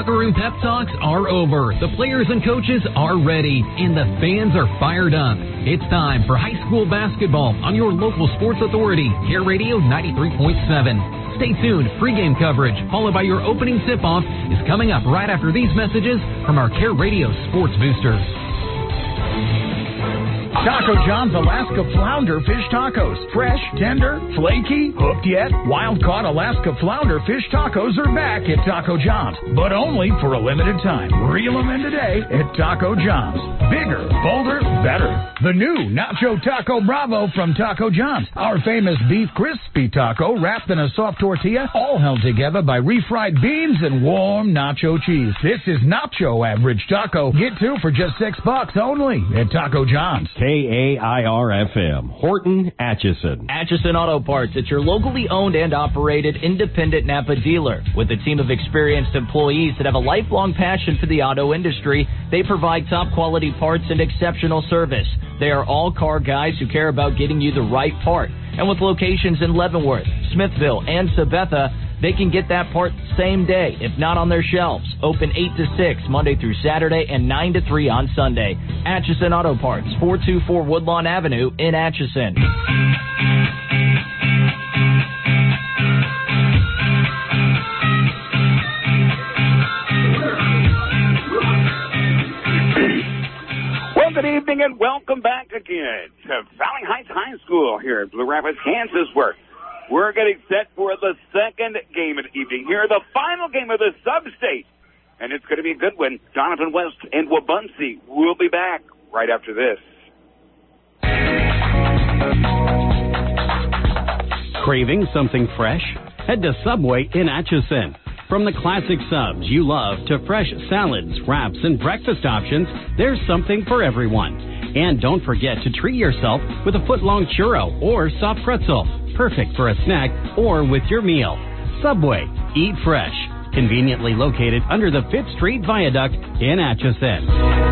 locker room pep talks are over. The players and coaches are ready, and the fans are fired up. It's time for high school basketball on your local sports authority, Care Radio 93.7. Stay tuned. Pregame coverage, followed by your opening tip-off, is coming up right after these messages from our Care Radio Sports Boosters. Taco John's Alaska Flounder Fish Tacos. Fresh, tender, flaky, hooked yet? Wild-caught Alaska Flounder Fish Tacos are back at Taco John's, but only for a limited time. Reel them in today at Taco John's. Bigger, bolder, better. The new Nacho Taco Bravo from Taco John's. Our famous beef crispy taco wrapped in a soft tortilla, all held together by refried beans and warm nacho cheese. This is Nacho Average Taco. Get two for just $6 only at Taco John's. KAIR-FM, Horton, Atchison. Atchison Auto Parts. It's your locally owned and operated independent Napa dealer. With a team of experienced employees that have a lifelong passion for the auto industry, they provide top quality parts and exceptional service. They are all car guys who care about getting you the right part. And with locations in Leavenworth, Smithville, and Sabetha, they can get that part same day, if not on their shelves. Open 8 to 6, Monday through Saturday, and 9 to 3 on Sunday. Atchison Auto Parts, 424 Woodlawn Avenue in Atchison. Well, good evening and welcome back again to Valley Heights High School here in Blue Rapids, Kansas, where we're getting set for the second game of the evening. Here, the final game of the sub-state. And it's going to be a good one. Donovan West and Wabaunsee will be back right after this. Craving something fresh? Head to Subway in Atchison. From the classic subs you love to fresh salads, wraps, and breakfast options, there's something for everyone. And don't forget to treat yourself with a foot-long churro or soft pretzel. Perfect for a snack or with your meal. Subway. Eat fresh. Conveniently located under the 5th Street Viaduct in Atchison.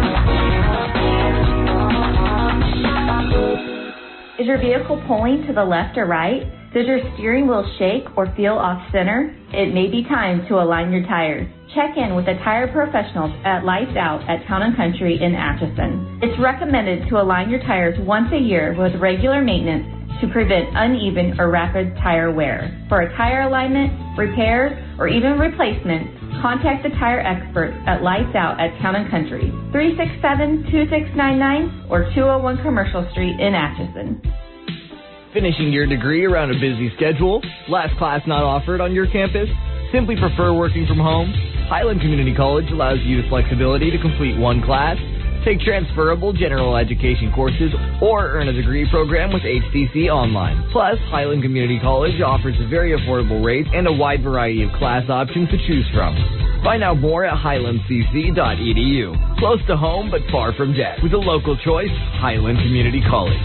Is your vehicle pulling to the left or right? Does your steering wheel shake or feel off center? It may be time to align your tires. Check in with the tire professionals at Lights Out at Town & Country in Atchison. It's recommended to align your tires once a year with regular maintenance to prevent uneven or rapid tire wear. For a tire alignment, repairs, or even replacement, contact the tire experts at Lights Out at Town & Country, 367-2699 or 201 Commercial Street in Atchison. Finishing your degree around a busy schedule? Last class not offered on your campus? Simply prefer working from home? Highland Community College allows you the flexibility to complete one class, take transferable general education courses, or earn a degree program with HCC Online. Plus, Highland Community College offers very affordable rates and a wide variety of class options to choose from. Find out more at highlandcc.edu. Close to home but far from debt. With a local choice, Highland Community College.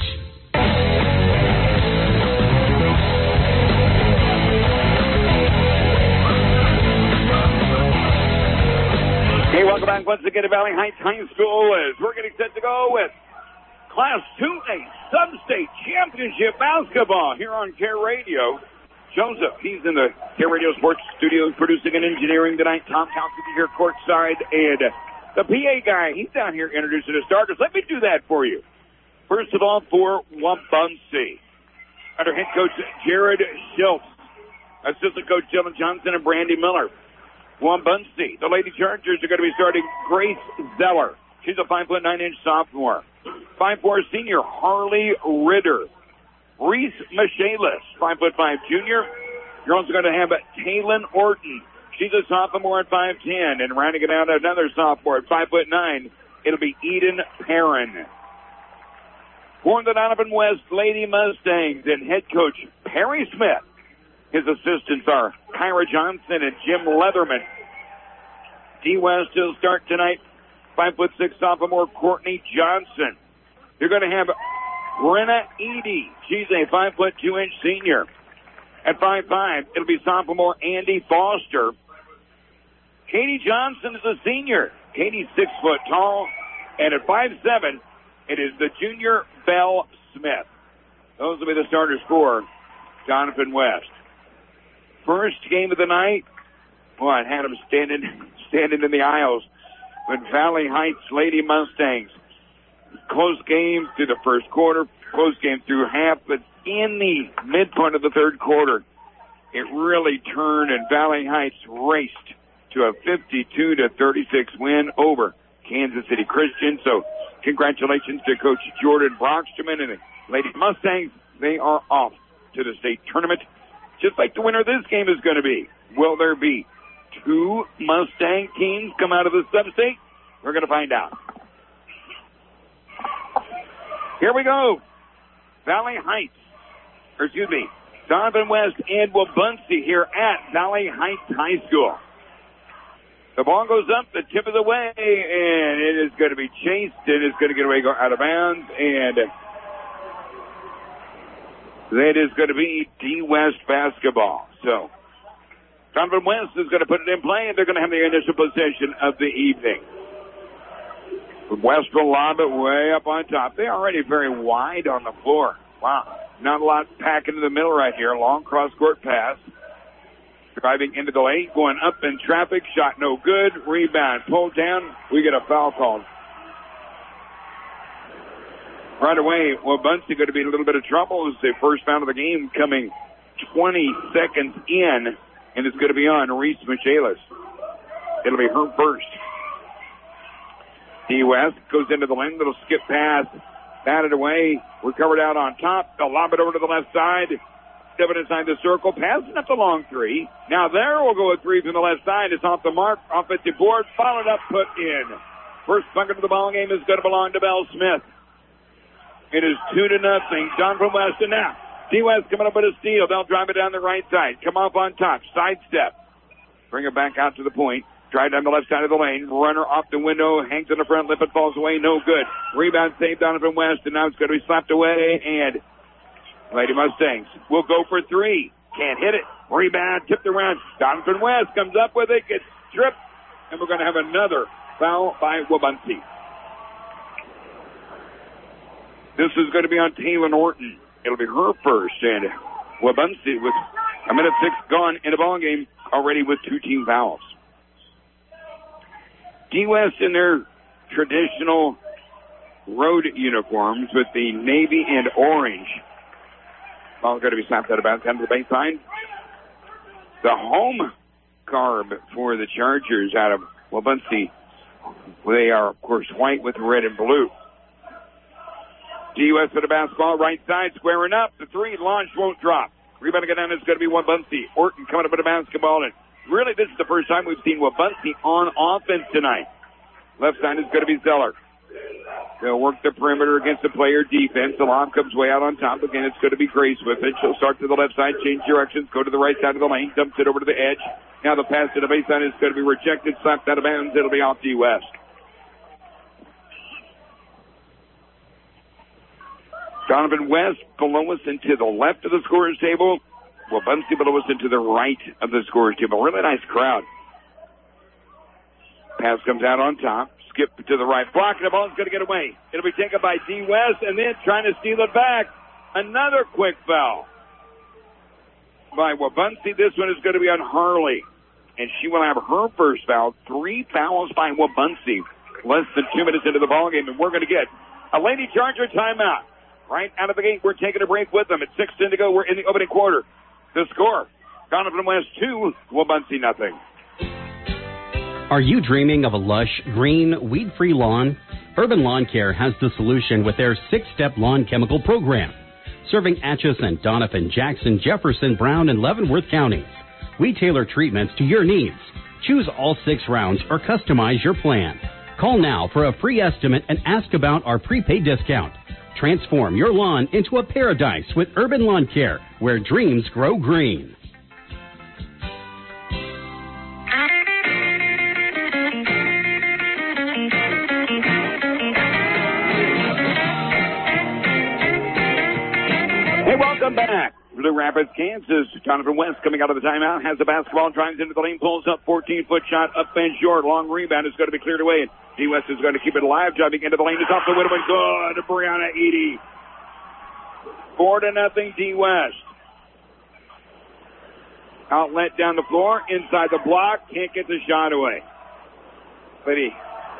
Hey, welcome back once again to Valley Heights High School as we're getting set to go with Class 2A Sub-State Championship Basketball here on Care Radio. Joseph, he's in the Care Radio Sports Studios producing and engineering tonight. Tom Townsend here courtside. And the PA guy, he's down here introducing the starters. Let me do that for you. First of all, for Wabaunsee, under head coach Jared Schultz, assistant coach Dylan Johnson and Brandy Miller. Wabaunsee, the Lady Chargers are going to be starting Grace Zeller. She's a 5'9" sophomore. 5'4" senior Harley Ritter. Reese Michaelis, 5'5" junior. You're also going to have Taylin Orton. She's a sophomore at 5'10", and rounding it out, another sophomore at 5'9". It'll be Eden Perrin. For the Donovan West Lady Mustangs and head coach Perry Smith. His assistants are Kyra Johnson and Jim Leatherman. D West will start tonight. 5'6" sophomore Courtney Johnson. You're going to have Brenna Edie. She's a 5'2" senior. At 5'5", it'll be sophomore Andy Foster. Katie Johnson is a senior. Katie's 6 foot tall. And at 5'7", it is the junior Belle Smith. Those will be the starters for Donovan West. First game of the night Well, it had them standing in the aisles. But Valley Heights Lady Mustangs, close game through the first quarter, close game through half, but in the midpoint of the third quarter, it really turned, and Valley Heights raced to a 52-36 win over Kansas City Christian. So congratulations to Coach Jordan Brocksterman and the Lady Mustangs. They are off to the state tournament, just like the winner of this game is going to be. Will there be 2 Mustang teams come out of the sub-state? We're going to find out. Here we go. Valley Heights, Donovan West and Wabaunsee here at Valley Heights High School. The ball goes up the tip of the way, and it is going to be chased. It is going to get away, go out of bounds, and that is going to be D West basketball. So Donovan West is going to put it in play, and they're going to have the initial possession of the evening. West will lob it way up on top. They're already very wide on the floor. Wow. Not a lot packed into the middle right here. Long cross-court pass. Driving into the lane, going up in traffic. Shot no good. Rebound. Pulled down. We get a foul called. Right away, Wabaunsee going to be in a little bit of trouble. It's the first foul of the game coming 20 seconds in, and it's going to be on Reese Michaelis. It'll be her first. D West goes into the lane. Little skip pass. Batted away. Recovered out on top. They'll lob it over to the left side. Stepping inside the circle. Passing up the long three. Now there will go a three from the left side. It's off the mark. Offensive board. Followed up. Put in. First bucket of the ball game is going to belong to Belle Smith. It is 2-0. Donovan West and now D West coming up with a steal. They'll drive it down the right side. Come off on top. Sidestep. Bring it back out to the point. Drive down the left side of the lane. Runner off the window. Hangs in the front lip and falls away. No good. Rebound saved Donovan West, and now it's going to be slapped away. And Lady Mustangs will go for three. Can't hit it. Rebound tipped around. Donovan West comes up with it. Gets tripped. And we're going to have another foul by Wabaunsee. This is going to be on Taylor Norton. It'll be her first. And Wabaunsee with a minute 6 gone in the ball game already with 2 team fouls. D West in their traditional road uniforms with the navy and orange. Ball's going to be slapped out of bounds down to the baseline. The home garb for the Chargers out of Wabaunsee. They are, of course, white with red and blue. D West with the basketball, right side, squaring up. The three launched, won't drop. Rebound again down is going to be Wabaunsee. Orton coming up with the basketball, and really, this is the first time we've seen Wabaunsee on offense tonight. Left side is going to be Zeller. They'll work the perimeter against the player defense. The lob comes way out on top. Again, it's going to be Grace with it. She'll start to the left side, change directions, go to the right side of the lane, dumps it over to the edge. Now the pass to the baseline is going to be rejected, slapped out of bounds. It'll be off D West. Donovan West below us and to the left of the scorer's table. Wabaunsee below us and to the right of the scorer's table. Really nice crowd. Pass comes out on top. Skip to the right block, and the ball is going to get away. It'll be taken by D West, and then trying to steal it back. Another quick foul by Wabaunsee. This one is going to be on Harley, and she will have her first foul. 3 fouls by Wabaunsee. Less than 2 minutes into the ballgame, and we're going to get a Lady Charger timeout. Right out of the gate, we're taking a break with them. At 6:10 to go, we're in the opening quarter. The score, Donovan West 2, Wabaunsee nothing. Are you dreaming of a lush, green, weed-free lawn? Urban Lawn Care has the solution with their 6-step lawn chemical program. Serving Atchison, Donovan, Jackson, Jefferson, Brown, and Leavenworth counties. We tailor treatments to your needs. Choose all 6 rounds or customize your plan. Call now for a free estimate and ask about our prepaid discount. Transform your lawn into a paradise with Urban Lawn Care, where dreams grow green. Hey, welcome back. Blue Rapids, Kansas. Donovan West coming out of the timeout, has the basketball, drives into the lane, pulls up, 14-foot shot, up and short. Long rebound is going to be cleared away. D West is going to keep it alive, driving into the lane. It's off the window and good. Brianna Eady. 4-0 D West. Outlet down the floor, inside the block, can't get the shot away. Lady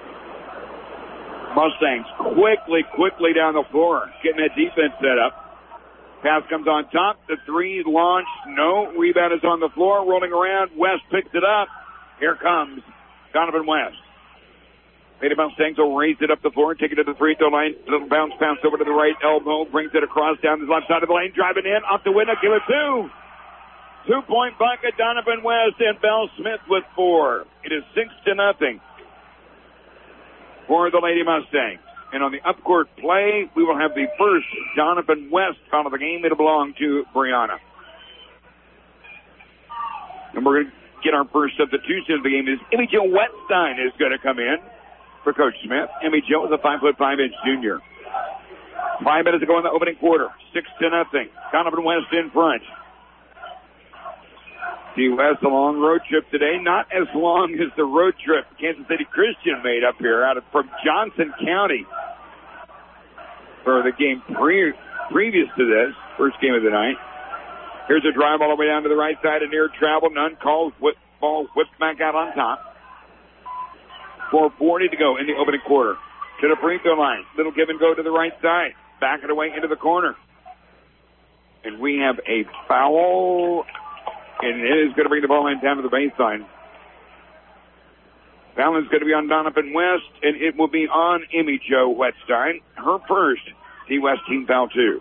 Mustangs quickly down the floor, getting that defense set up. Pass comes on top, the three launched, no. Rebound is on the floor, rolling around. West picks it up. Here comes Donovan West. Lady Mustangs will raise it up the floor and take it to the free throw line. Little bounce pass over to the right elbow, brings it across down the left side of the lane, driving in, off the window, give it two. 2-point bucket, Donovan West, and Belle Smith with 4. It is 6-0 for the Lady Mustangs. And on the upcourt play, we will have the first Donovan West foul of the game. It'll belong to Brianna. And we're going to get our first substitution of the game. Is Emmy Jo Wetstein is going to come in for Coach Smith. Emmy Jo is a 5'5" junior. 5 minutes to go in the opening quarter. 6-0. Donovan West in front. T. West, a long road trip today. Not as long as the road trip Kansas City Christian made up here from Johnson County for the game previous to this, first game of the night. Here's a drive all the way down to the right side, a near travel. None called. Ball whipped back out on top. 4:40 to go in the opening quarter. To the free throw line. Little give and go to the right side. Back it away into the corner. And we have a foul. And it is going to bring the ball in down to the baseline. Foul is going to be on Donovan West, and it will be on Emmy Jo Wetstein. Her first T. West team foul 2.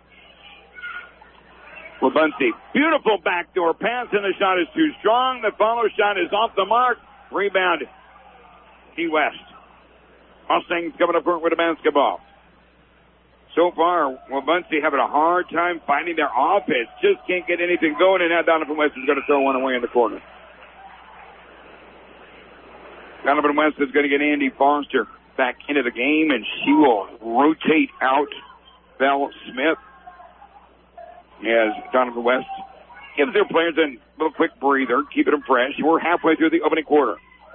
Wabunsie, beautiful backdoor pass, and the shot is too strong. The follow shot is off the mark. Rebound, T. West. Mustangs coming up front with a basketball. So far, Wabunsie having a hard time finding their offense. Just can't get anything going, and now Donovan West is going to throw one away in the corner. Donovan West is going to get Andy Foster back into the game, and she will rotate out Belle Smith as Donovan West gives their players a little quick breather, keeping them fresh. We're halfway through the opening quarter.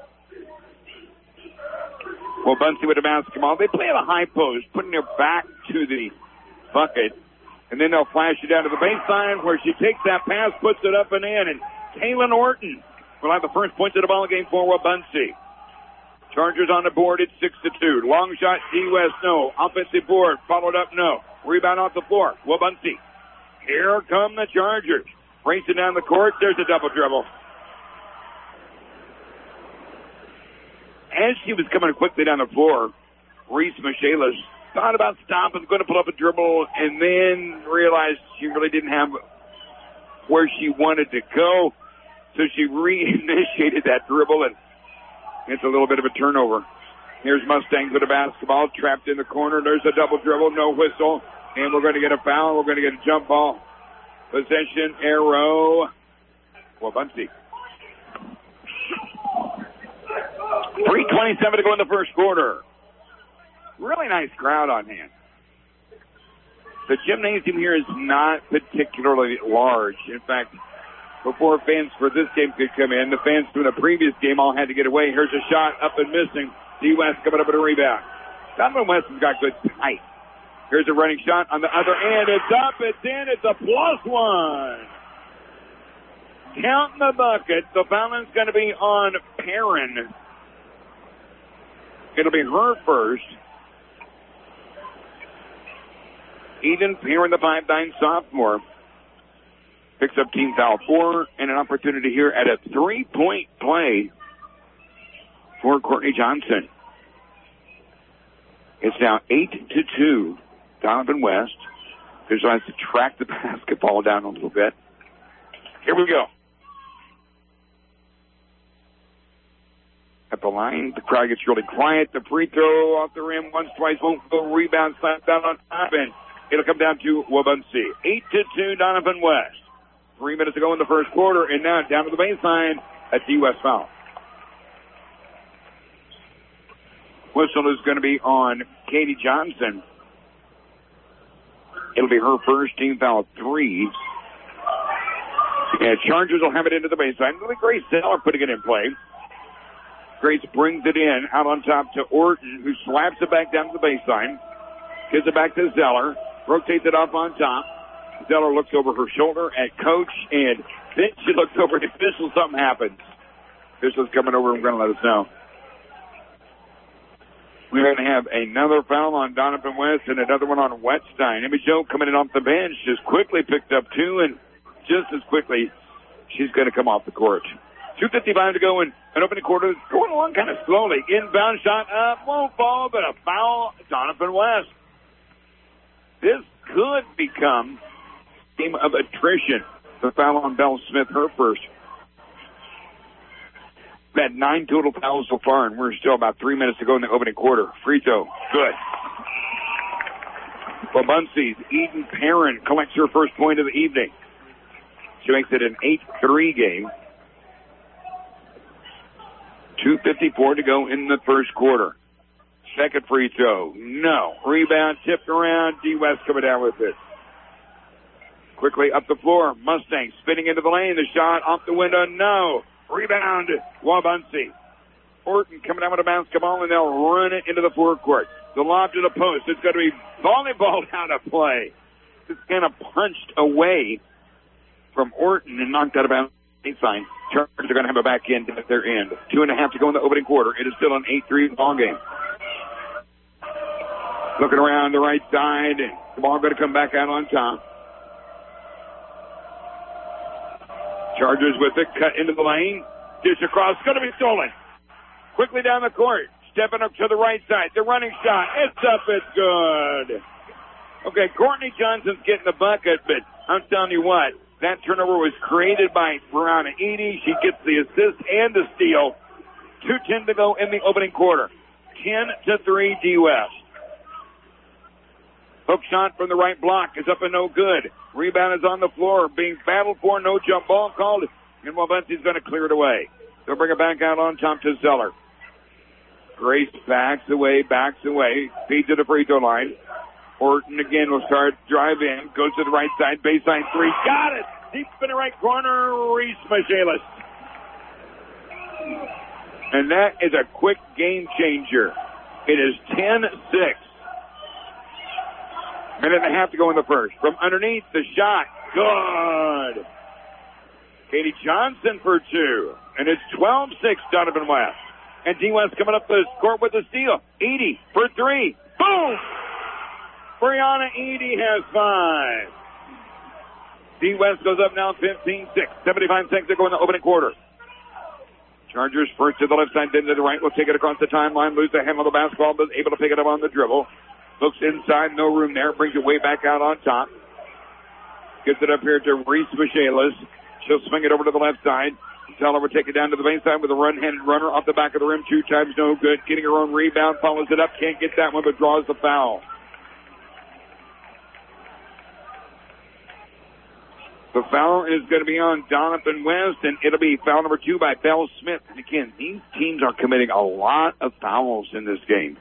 Wabunsie with the basketball. They play at a high post, putting their back to the bucket. And then they'll flash it down to the baseline where she takes that pass, puts it up and in. And Kaylin Orton will have the first points of the ball game for Wabunsie. Chargers on the board at 6-2. Long shot, T. West, no. Offensive board, followed up, no. Rebound off the floor. Wabunsie. Here come the Chargers. Racing down the court. There's a double dribble. As she was coming quickly down the floor, Reese Michaelis thought about stopping, going to pull up a dribble, and then realized she really didn't have where she wanted to go. So she reinitiated that dribble, and it's a little bit of a turnover. Here's Mustangs with a basketball, trapped in the corner. There's a double dribble, no whistle, and we're going to get a foul. We're going to get a jump ball. Possession, arrow, Wabunsie. 3:27 to go in the first quarter. Really nice crowd on hand. The gymnasium here is not particularly large. In fact, before fans for this game could come in, the fans from the previous game all had to get away. Here's a shot up and missing. T. West coming up with a rebound. Donovan West has got good height. Here's a running shot on the other end. It's up, it's in, it's a +1. Counting the bucket. The foul is going to be on Perrin. It'll be her first. Eden Perrin, the 5'9" sophomore, picks up team foul 4 and an opportunity here at a 3-point play for Courtney Johnson. It's now 8-2. Donovan West just tries to track the basketball down a little bit. Here we go. At the line, the crowd gets really quiet. The free throw off the rim, once, twice, won't go. Rebound, slapped down on top, and it'll come down to Wabunsie. 8-2, Donovan West. 3 minutes to go in the first quarter, and now down to the baseline, a T. West foul. Whistle is going to be on Katie Johnson. It'll be her first, team foul 3. And Chargers will have it into the baseline. It'll be Grace Zeller putting it in play. Grace brings it in, out on top to Orton, who slaps it back down to the baseline. Gives it back to Zeller. Rotates it up on top. Zeller looks over her shoulder at Coach, and Then she looks over at the official. Something happens. Official's coming over and going to let us know. We're going to have another foul on Donovan West and another one on Wettstein. Emmy Joe coming in off the bench just quickly picked up 2, and just as quickly she's going to come off the court. 2:55 to go in an opening quarter. Going along kind of slowly. Inbound shot up, won't fall, but a foul. Donovan West. This could become a game of attrition. The foul on Belle Smith, her first. We've had 9 total fouls so far, and we're still about 3 minutes to go in the opening quarter. Free throw, good. Wabaunsee, Eden Perrin collects her first point of the evening. She makes it an 8-3 game. 2:54 to go in the first quarter. Second free throw, no. Rebound tipped around. D. West coming down with it. Quickly up the floor. Mustang spinning into the lane. The shot off the window, no. Rebound, Wabaunsee. Orton coming down with a basketball, and they'll run it into the forecourt. The lob to the post. It's going to be volleyballed out of play. It's kind of punched away from Orton and knocked out of bounds. Baseline. Chargers are going to have a back end at their end. 2.5 to go in the opening quarter. It is still an 8-3 ball game. Looking around the right side, and the ball going to come back out on top. Chargers with it, cut into the lane. Dish across, going to be stolen. Quickly down the court, stepping up to the right side. The running shot, it's up, it's good. Okay, Courtney Johnson's getting the bucket, but I'm telling you what, that turnover was created by Brianna Edie. She gets the assist and the steal. 2:10 to go in the opening quarter. 10-3 D West. Hook shot from the right block is up and no good. Rebound is on the floor, being battled for. No jump ball called, and Wabaunsee is going to clear it away. They'll bring it back out on top to Zeller. Grace backs away, feeds to the free throw line. Orton again will start drive in, goes to the right side, baseline 3, got it! Deep in the right corner, Reese Michaelis. And that is a quick game changer. It is 10-6. Minute and a half to go in the first. From underneath, the shot. Good. Katie Johnson for 2. And it's 12-6, Donovan West. And D. West coming up the court with the steal. Edie for 3. Boom! Brianna Edie has 5. D. West goes up now 15-6. 75 seconds to go in the opening quarter. Chargers first to the left side, then to the right. Will take it across the timeline. Lose the handle of the basketball, but able to pick it up on the dribble. Looks inside, no room there. Brings it way back out on top. Gets it up here to Reese Michaelis. She'll swing it over to the left side. Teller will take it down to the baseline with a run-handed runner off the back of the rim. 2 times, no good. Getting her own rebound, follows it up. Can't get that one, but draws the foul. The foul is going to be on Donovan West, and it'll be foul number 2 by Belle Smith. And again, these teams are committing a lot of fouls in this game.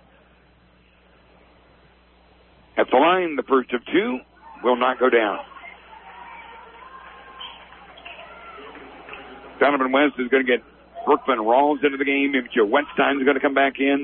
At the line, the first of 2 will not go down. Donovan West is going to get Brooklyn Rawls into the game. Joe Wettstein is going to come back in.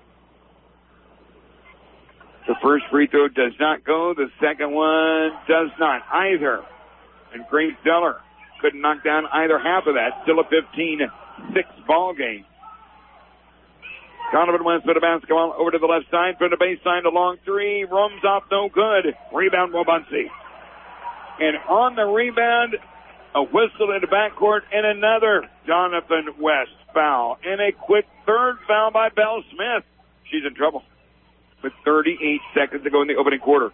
The first free throw does not go. The second one does not either. And Grace Zeller couldn't knock down either half of that. Still a 15-6 ball game. Donovan West with a basketball over to the left side from the baseline. A long 3. Roams off, no good. Rebound, Wabaunsee. And on the rebound, a whistle in the backcourt and another Donovan West foul. And a quick third foul by Belle Smith. She's in trouble with 38 seconds to go in the opening quarter.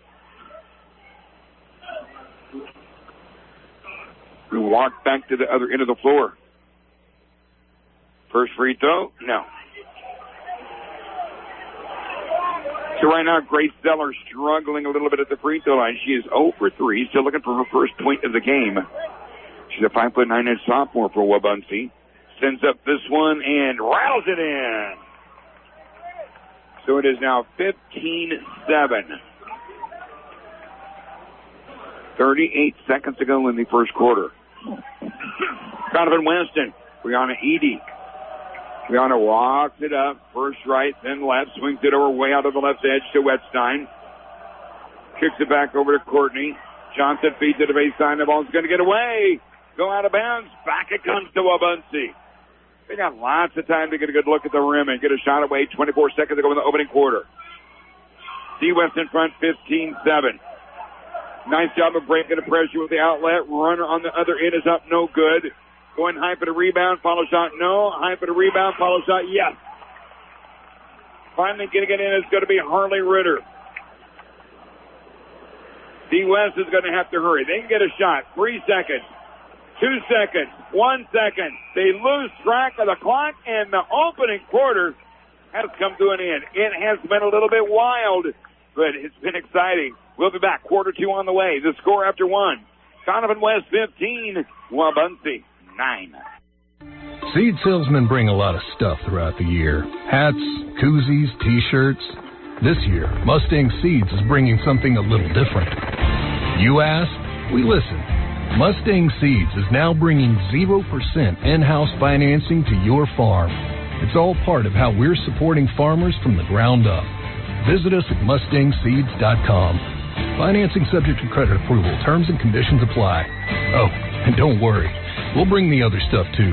We walk back to the other end of the floor. First free throw? No. So right now, Grace Zeller struggling a little bit at the free throw line. She is 0 for 3, still looking for her first point of the game. She's a 5'9" sophomore for Wabaunsee. Sends up this one and rattles it in. So it is now 15-7. 38 seconds to go in the first quarter. Donovan Weston, Brianna Edie. Brianna walks it up, first right, then left, swings it over way out of the left edge to Wettstein. Kicks it back over to Courtney. Johnson feeds it to baseline. The ball's going to get away. go out of bounds. Back it comes to Wabaunsee. They got lots of time to get a good look at the rim and get a shot away. 24 seconds to go in the opening quarter. D-West in front, 15-7. Nice job of breaking the pressure with the outlet. Runner on the other end is up, no good. Going high for the rebound, follow shot, no. High for the rebound, follow shot, yes. Finally getting it in is going to be Harley Ritter. D-West is going to have to hurry. They can get a shot. 3 seconds. 2 seconds. 1 second. They lose track of the clock, and the opening quarter has come to an end. It has been a little bit wild, but it's been exciting. We'll be back. Quarter 2 on the way. The score after 1. Donovan West 15, Wabaunsee 9. Seed salesmen bring a lot of stuff throughout the year. Hats, koozies, T-shirts. This year, Mustang Seeds is bringing something a little different. You ask, we listen. Mustang Seeds is now bringing 0% in-house financing to your farm. It's all part of how we're supporting farmers from the ground up. Visit us at MustangSeeds.com. Financing subject to credit approval. Terms and conditions apply. Oh, and don't worry. We'll bring the other stuff too.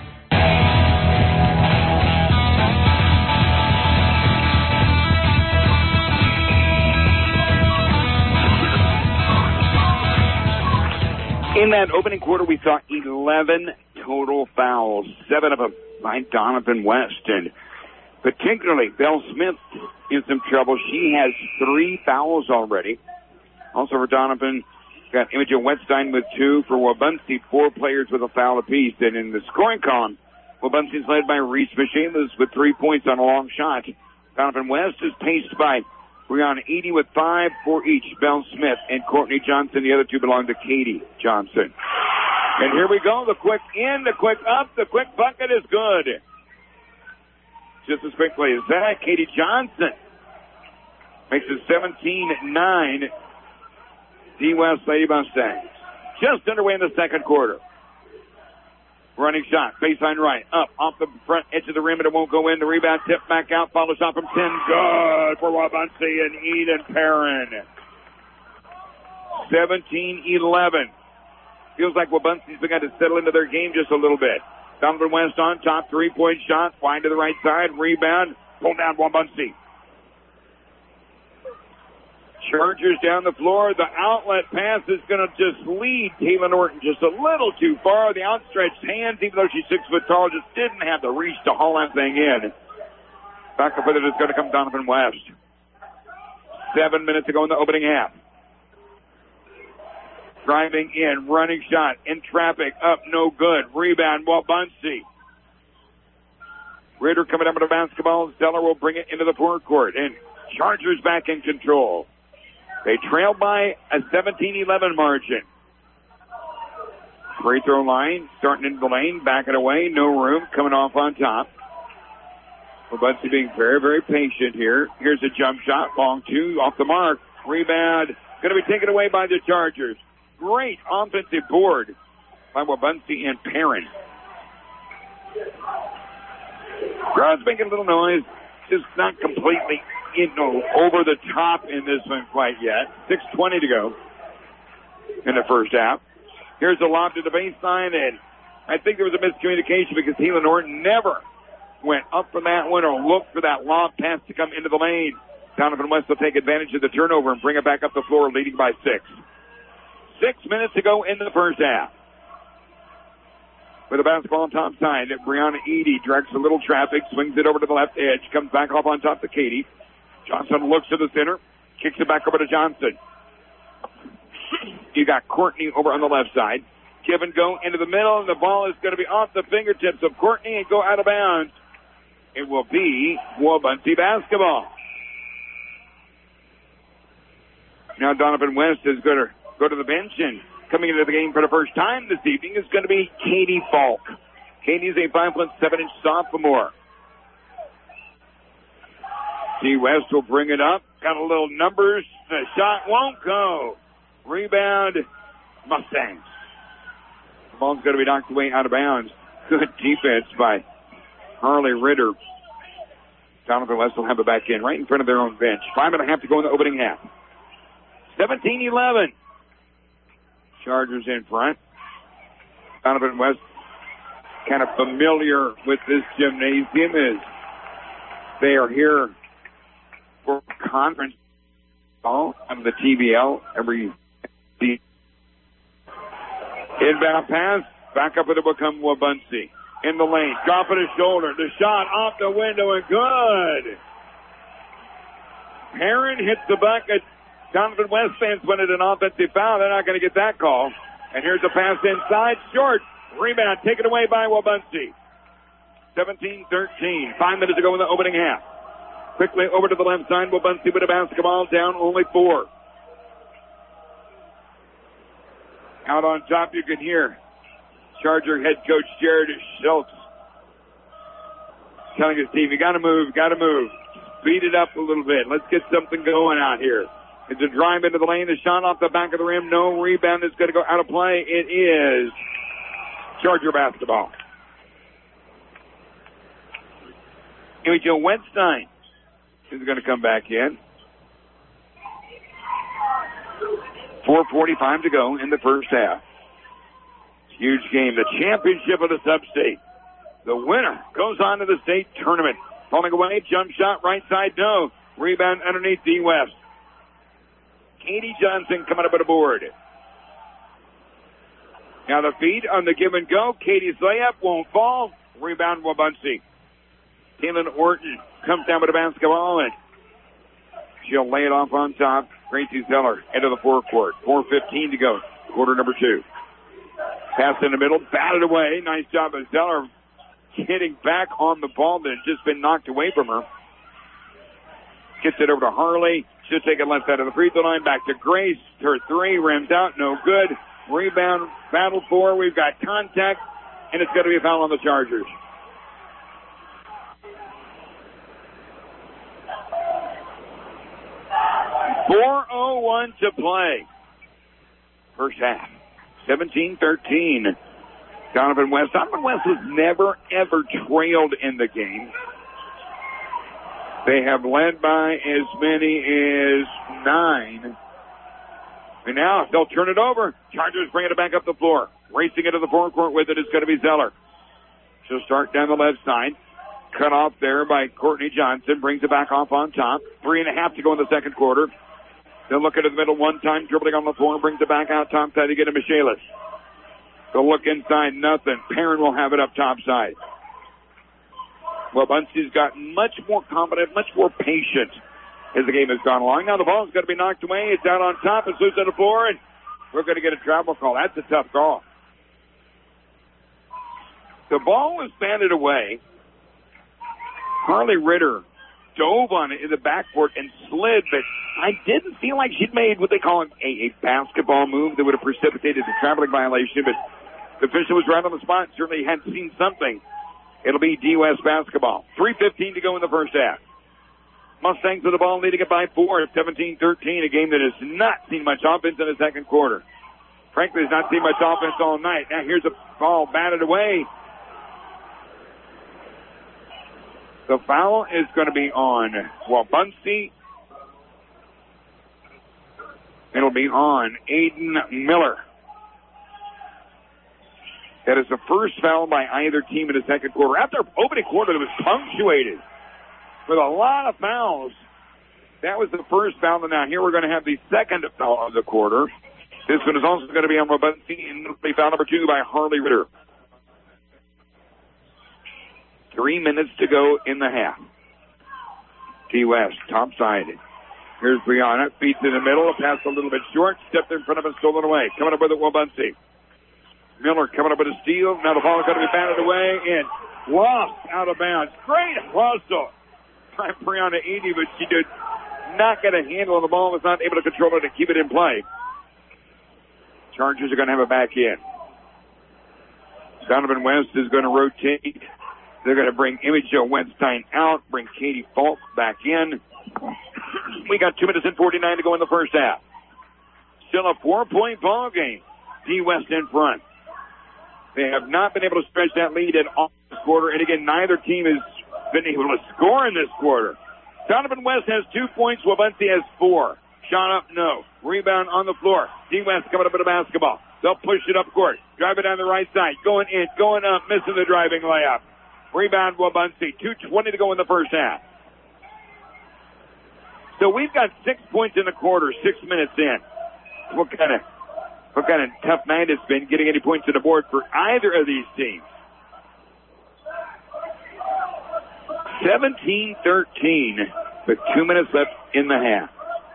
In that opening quarter, we saw 11 total fouls, 7 of them by Donovan West. And particularly, Belle Smith in some trouble. She has 3 fouls already. Also for Donovan, got Imogen Wetstein with 2. For Wabaunsee, 4 players with a foul apiece. And in the scoring column, Wabaunsee is led by Reese Michaelis with 3 points on a long shot. Donovan West is paced by Brianna Edie with 5 for each. Belle Smith and Courtney Johnson. The other 2 belong to Katie Johnson. And here we go. The quick in, the quick up, the quick bucket is good. Just as quickly as that, Katie Johnson makes it 17-9. D-West Lady Mustangs. Just underway in the second quarter. Running shot, baseline right, up, off the front edge of the rim, and it won't go in. The rebound tip back out, follow shot from 10. Good for Wabaunsee and Eden Perrin. 17-11. Feels like Wabaunsie's begun to settle into their game just a little bit. Donovan West on top, 3-point shot, wide to the right side, rebound, pull down Wabaunsee. Chargers down the floor. The outlet pass is going to just lead Taylor Norton just a little too far. The outstretched hands, even though she's 6 foot tall, just didn't have the reach to haul that thing in. Back up with it is going to come Donovan West. 7 minutes to go in the opening half. Driving in, running shot, in traffic, up, no good. Rebound, Wabaunsee. Ritter coming up with the basketball. Zeller will bring it into the forecourt. And Chargers back in control. They trail by a 17-11 margin. Free throw line, starting into the lane, backing away, no room, coming off on top. Wabaunsee being very, very patient here. Here's a jump shot, long 2, off the mark. Rebound, going to be taken away by the Chargers. Great offensive board by Wabaunsee and Perrin. Crowd's making a little noise, just not completely over the top in this one quite yet. 6:20 to go in the first half. Here's a lob to the baseline, and I think there was a miscommunication because Taylor Norton never went up for that one or looked for that lob pass to come into the lane. Donovan West will take advantage of the turnover and bring it back up the floor, leading by 6. 6 minutes to go in the first half. With the basketball on top side, Brianna Edie directs a little traffic, swings it over to the left edge, comes back off on top to Katie. Johnson looks to the center, kicks it back over to Johnson. You got Courtney over on the left side. Give and go into the middle, and the ball is going to be off the fingertips of Courtney and go out of bounds. It will be Wabaunsee basketball. Now Donovan West is going to go to the bench, and coming into the game for the first time this evening is going to be Katie Falk. Katie's a 5'7" sophomore. D. West will bring it up. Got a little numbers. The shot won't go. Rebound, Mustangs. The ball's going to be knocked away out of bounds. Good defense by Harley Ritter. Donovan West will have it back in right in front of their own bench. 5.5 to go in the opening half. 17-11. Chargers in front. Donovan West kind of familiar with this gymnasium as they are here for conference ball on the TBL every season. Inbound pass, back up, it'll become Wabaunsee. In the lane, drop at his shoulder, the shot off the window and good. Perrin hits the bucket. Donovan West fans wanted an offensive foul. They're not going to get that call. And here's a pass inside, short. Rebound taken away by Wabaunsee. 17-13. 5 minutes to go in the opening half. Quickly over to the left side. Wabaunsee with a basketball, down only 4. Out on top, you can hear Charger head coach Jared Schultz telling his team, you got to move. Speed it up a little bit. Let's get something going out here. It's a drive into the lane. The shot off the back of the rim. No rebound. It's going to go out of play. It is Charger basketball. Amy Jo Wetstein is going to come back in. 4:45 to go in the first half. Huge game. The championship of the sub-state. The winner goes on to the state tournament. Falling away, jump shot, right side, no. Rebound underneath D. West. Katie Johnson coming up with a board. Now the feed on the give and go. Katie's layup won't fall. Rebound Wabaunsee. Kaylin Orton comes down with a basketball and she'll lay it off on top. Gracie Zeller into the forecourt. 4:15 to go. Quarter number 2. Pass in the middle, batted away. Nice job of Zeller hitting back on the ball that had just been knocked away from her. Gets it over to Harley. She'll take it left side of the free throw line. Back to Grace. Her 3 rims out. No good. Rebound battle for. We've got contact, and it's going to be a foul on the Chargers. .4:01 to play. First half. 17-13. Donovan West. Donovan West has never, ever trailed in the game. They have led by as many as 9. And now they'll turn it over. Chargers bringing it back up the floor. Racing into the forecourt with it is going to be Zeller. She'll start down the left side. Cut off there by Courtney Johnson. Brings it back off on top. 3.5 to go in the second quarter. They'll look into the middle one time, dribbling on the floor, brings it back out top side to get to Michaelis. They'll look inside, nothing. Perrin will have it up top side. Well, Wabaunsee gotten much more confident, much more patient as the game has gone along. Now the ball is going to be knocked away. It's out on top. It's loose on the floor, and we're going to get a travel call. That's a tough call. The ball was batted away. Harley Ritter dove on it in the backcourt and slid, but I didn't feel like she'd made what they call a basketball move that would have precipitated a traveling violation, but the official was right on the spot. Certainly had seen something. It'll be D. West basketball. 3:15 to go in the first half. Mustangs with the ball leading it by 4 at 17-13, a game that has not seen much offense in the second quarter. Frankly, has not seen much offense all night. Now here's a ball batted away. The foul is going to be on Wabaunsee. It'll be on Aiden Miller. That is the first foul by either team in the second quarter. After opening quarter, it was punctuated with a lot of fouls. That was the first foul, and now here we're going to have the second foul of the quarter. This one is also going to be on Wabaunsee, and it'll be foul number 2 by Harley Ritter. 3 minutes to go in the half. T. West, top side. Here's Brianna. Feeds in the middle. A pass a little bit short. Stepped in front of and stolen away. Coming up with it, Wabaunsee. Miller coming up with a steal. Now the ball is going to be batted away and lost out of bounds. Great hustle by Brianna Eady, but she did not get a handle on the ball. Was not able to control it and keep it in play. Chargers are going to have it back in. Donovan West is going to rotate. They're going to bring Amy Jo Wetstein out, bring Katie Falk back in. We got 2 minutes and 49 to go in the first half. Still a 4-point ball game. D. West in front. They have not been able to stretch that lead at all this quarter. And again, neither team has been able to score in this quarter. Donovan West has 2 points. Wabaunsee has 4. Shot up, no. Rebound on the floor. D. West coming up with a basketball. They'll push it up court. Driving down the right side. Going in. Going up. Missing the driving layup. Rebound, Wabaunsee. 2:20 to go in the first half. So we've got 6 points in the quarter, 6 minutes in. What kind of tough night it's been getting any points on the board for either of these teams. 17-13 with 2 minutes left in the half.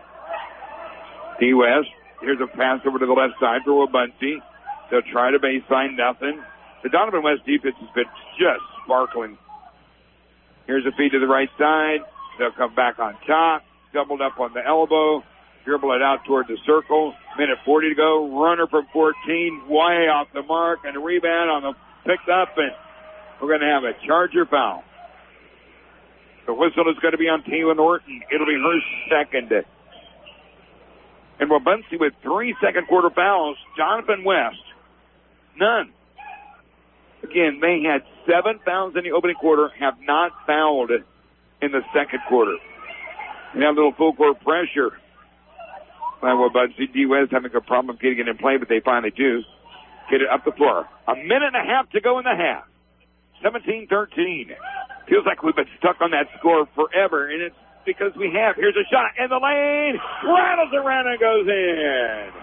D. West, here's a pass over to the left side for Wabaunsee. They'll try to baseline, nothing. The Donovan West defense has been just sparkling. Here's a feed to the right side. They'll come back on top. Doubled up on the elbow. Dribble it out toward the circle. Minute 40 to go. Runner from 14. Way off the mark. And a rebound on the picked up. And we're going to have a Charger foul. The whistle is going to be on Taylor Norton. It'll be her second. And Wabaunsee with 3 second quarter fouls. Donovan West, none. Again, they had 7 fouls in the opening quarter, have not fouled in the second quarter. And have a little full court pressure by Wabaunsee. D. West having a problem getting it in play, but they finally do get it up the floor. A minute and a half to go in the half. 17-13. Feels like we've been stuck on that score forever, and it's because we have. Here's a shot in the lane. Rattles around and goes in.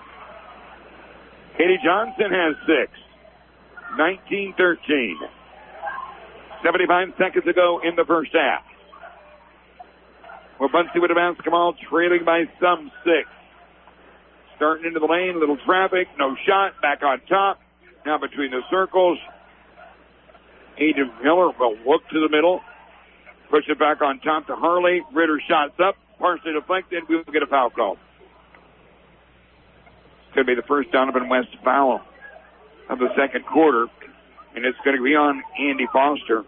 Katie Johnson has 6. 19-13. 75 seconds to go in the first half. Wabaunsee with a basketball, trailing by some 6. Starting into the lane, a little traffic, no shot, back on top. Now between the circles. Aiden Miller will look to the middle. Push it back on top to Hurley. Ritter shots up, partially deflected. We will get a foul call. It's going to be the first Donovan West foul of the second quarter, and it's going to be on Andy Foster.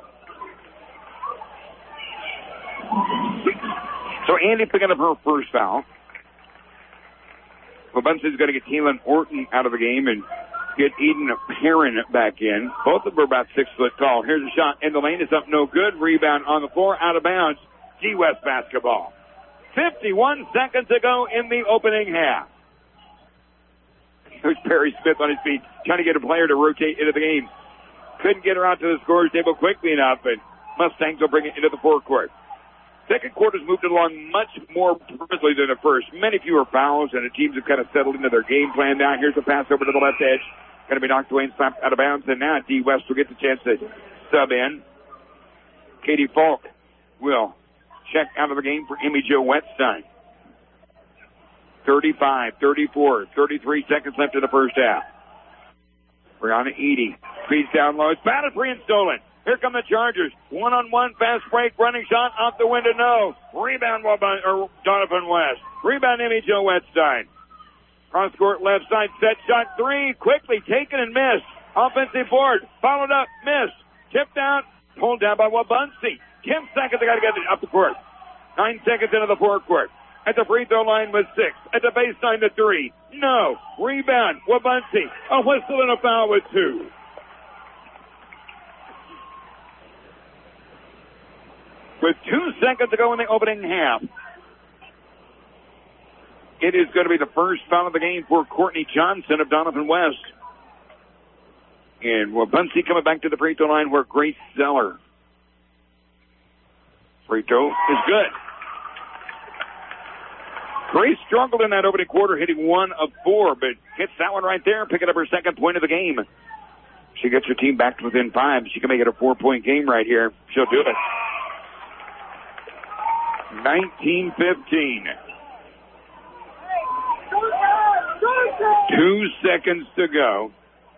So Andy picking up her first foul. Wabaunsee going to get Taylor Orton out of the game and get Eden Perrin back in. Both of them are about 6 foot tall. Here's a shot in the lane. It's up no good. Rebound on the floor, out of bounds. G. West basketball. 51 seconds to go in the opening half. Here's Perry Smith on his feet, trying to get a player to rotate into the game. Couldn't get her out to the scorer's table quickly enough, and Mustangs will bring it into the forecourt. Second quarter's moved along much more briskly than the first. Many fewer fouls, and the teams have kind of settled into their game plan now. Here's a pass over to the left edge. Going to be knocked away and slapped out of bounds, and now D. West will get the chance to sub in. Katie Falk will check out of the game for Amy Jo Wetstein. 35, 34, 33 seconds left in the first half. Brianna Edie feeds down low. It's batted free and stolen. Here come the Chargers. One-on-one, fast break, running shot, off the window, no. Rebound, Donovan West. Rebound, Amy Jo Wetstein. Cross court, left side, set shot, 3, quickly taken and missed. Offensive board, followed up, missed. Tipped out, pulled down by Wabaunsee. 10 seconds, they got to get it up the court. 9 seconds into the forecourt. At the free throw line with 6. At the baseline to 3. No. Rebound, Wabaunsee. A whistle and a foul with 2. With 2 seconds to go in the opening half. It is going to be the first foul of the game for Courtney Johnson of Donovan West. And Wabaunsee coming back to the free throw line where Grace Zeller. Free throw is good. Grace struggled in that opening quarter, hitting 1 of 4, but hits that one right there, picking up her second point of the game. She gets her team back to within 5. She can make it a 4-point game right here. She'll do it. 19-15. 2 seconds to go.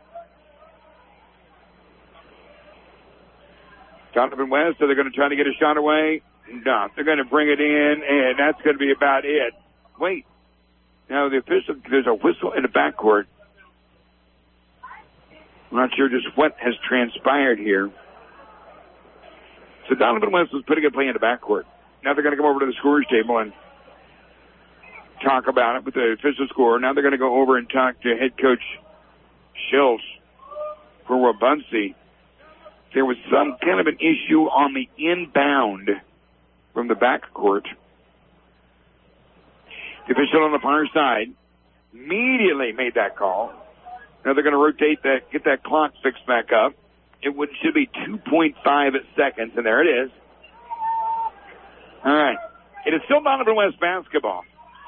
Donovan West, are they going to try to get a shot away? No, they're going to bring it in, and that's going to be about it. Wait. Now, the official, there's a whistle in the backcourt. I'm not sure just what has transpired here. So Donovan West was putting a play in the backcourt. Now they're going to come over to the scorer's table and talk about it with the official score. Now they're going to go over and talk to head coach Schultz for Wabaunsee. There was some kind of an issue on the inbound from the backcourt. The official on the far side immediately made that call. Now they're going to rotate that, get that clock fixed back up. Should be 2.5 seconds, and there it is. All right. It is still Donovan West basketball.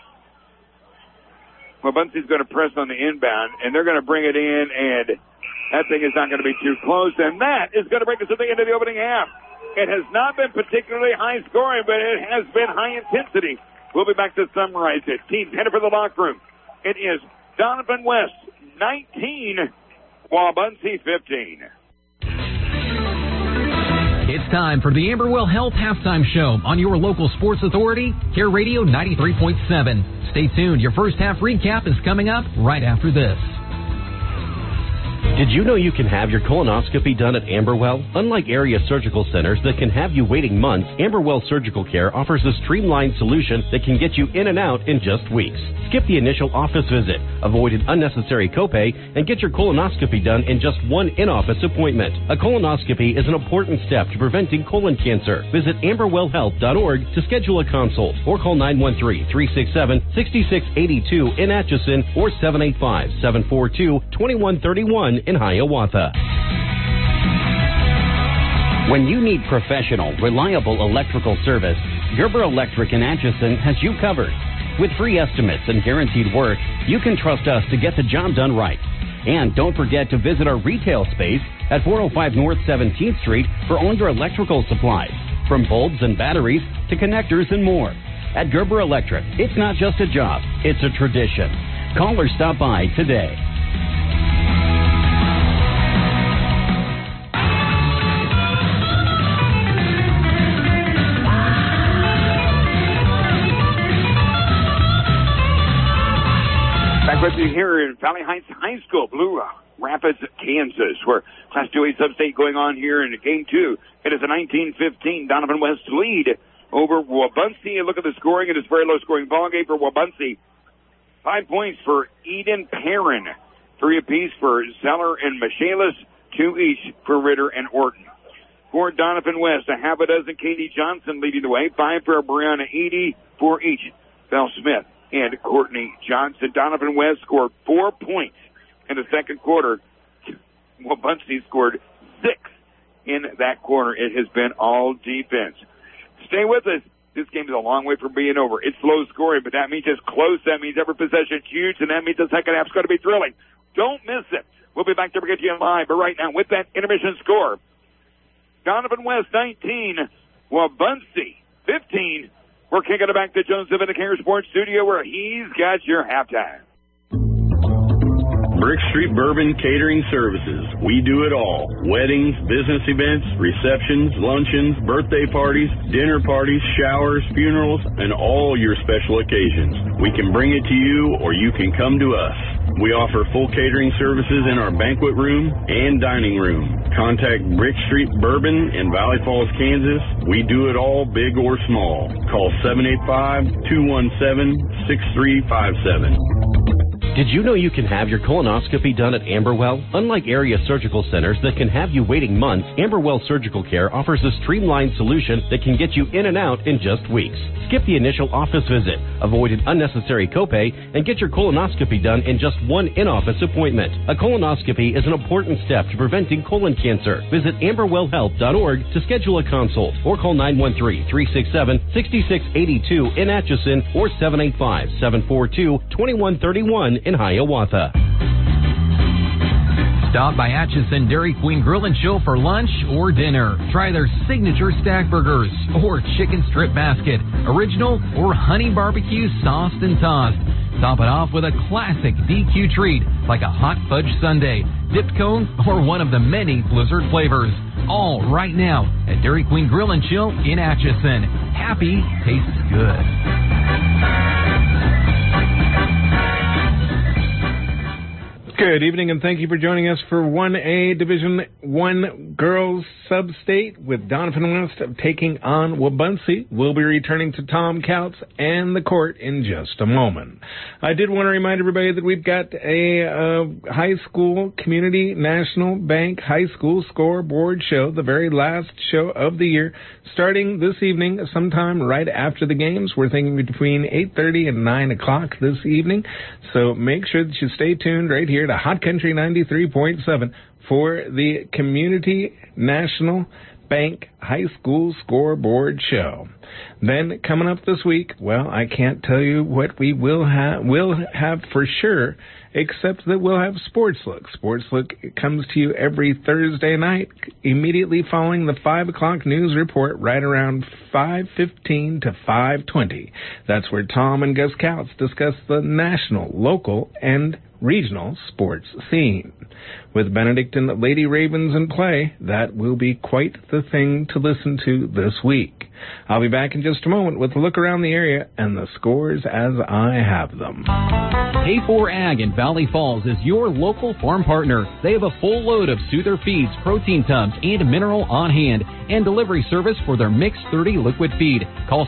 Well, Bunsey's going to press on the inbound, and they're going to bring it in, and that thing is not going to be too close, and that is going to bring us to the end of the opening half. It has not been particularly high scoring, but it has been high intensity. We'll be back to summarize it. Team headed for the locker room. It is Donovan West 19, Waubonsee 15. It's time for the Amberwell Health Halftime Show on your local sports authority, Care Radio 93.7. Stay tuned. Your first half recap is coming up right after this. Did you know you can have your colonoscopy done at Amberwell? Unlike area surgical centers that can have you waiting months, Amberwell Surgical Care offers a streamlined solution that can get you in and out in just weeks. Skip the initial office visit, avoid an unnecessary copay, and get your colonoscopy done in just one in-office appointment. A colonoscopy is an important step to preventing colon cancer. Visit amberwellhealth.org to schedule a consult or call 913-367-6682 in Atchison or 785-742-2131 in Hiawatha. When you need professional, reliable electrical service, Gerber Electric in Atchison has you covered. With free estimates and guaranteed work, you can trust us to get the job done right. And don't forget to visit our retail space at 405 North 17th Street for all your electrical supplies, from bulbs and batteries to connectors and more. At Gerber Electric, it's not just a job, it's a tradition. Call or stop by today. With you here in Valley Heights High School, Blue Rapids, Kansas, where Class 2A Sub-State going on here in Game 2. It is a 19-15 Donovan West lead over Waubonsee. Look at the scoring. It is a very low-scoring ball game for Waubonsee. 5 points for Eden Perrin. 3 apiece for Zeller and Michaelis. 2 each for Ritter and Orton. For Donovan West, a half a dozen Katie Johnson leading the way. 5 for Brianna Edie. 4 each. Val Smith and Courtney Johnson. Donovan West scored 4 points in the second quarter. Waubonsee scored 6 in that quarter. It has been all defense. Stay with us. This game is a long way from being over. It's low scoring, but that means it's close. That means every possession is huge, and that means the second half is going to be thrilling. Don't miss it. We'll be back to get you live, but right now with that intermission score, Donovan West 19, Waubonsee 15. We're kicking it back to Joseph in the Care Sports Studio where he's got your halftime. Brick Street Bourbon Catering Services. We do it all. Weddings, business events, receptions, luncheons, birthday parties, dinner parties, showers, funerals, and all your special occasions. We can bring it to you or you can come to us. We offer full catering services in our banquet room and dining room. Contact Brick Street Bourbon in Valley Falls, Kansas. We do it all, big or small. Call 785-217-6357. Did you know you can have your colonoscopy done at Amberwell? Unlike area surgical centers that can have you waiting months, Amberwell Surgical Care offers a streamlined solution that can get you in and out in just weeks. Skip the initial office visit, avoid an unnecessary copay, and get your colonoscopy done in just one in-office appointment. A colonoscopy is an important step to preventing colon cancer. Visit amberwellhealth.org to schedule a consult or call 913-367-6682 in Atchison or 785-742-2131 in Hiawatha. Stop by Atchison Dairy Queen Grill and Chill for lunch or dinner. Try their signature stack burgers or chicken strip basket, original or honey barbecue sauced and tossed. Top it off with a classic DQ treat like a hot fudge sundae, dipped cone, or one of the many Blizzard flavors. All right now at Dairy Queen Grill and Chill in Atchison. Happy tastes good. Good evening, and thank you for joining us for 1A Division 1 girls sub-state with Donovan West taking on Wabaunsee. We'll be returning to Tom Couts and the court in just a moment. I did want to remind everybody that we've got a high school Community National Bank High School Scoreboard show, the very last show of the year, starting this evening sometime right after the games. We're thinking between 8:30 and 9 o'clock this evening. So make sure that you stay tuned right here to Hot Country 93.7 for the Community National Bank High School Scoreboard show. Then coming up this week, well, I can't tell you what we will have for sure, except that we'll have Sports Look. Sports Look comes to you every Thursday night, immediately following the 5 o'clock news report, right around 5:15 to 5:20. That's where Tom and Gus Couts discuss the national, local, and regional sports scene. With Benedictine Lady Ravens in play, that will be quite the thing to listen to this week. I'll be back in just a moment with a look around the area and the scores as I have them. K4 Ag in Valley Falls is your local farm partner. They have a full load of Soother feeds, protein tubs, and mineral on hand, and delivery service for their Mix 30 liquid feed. Call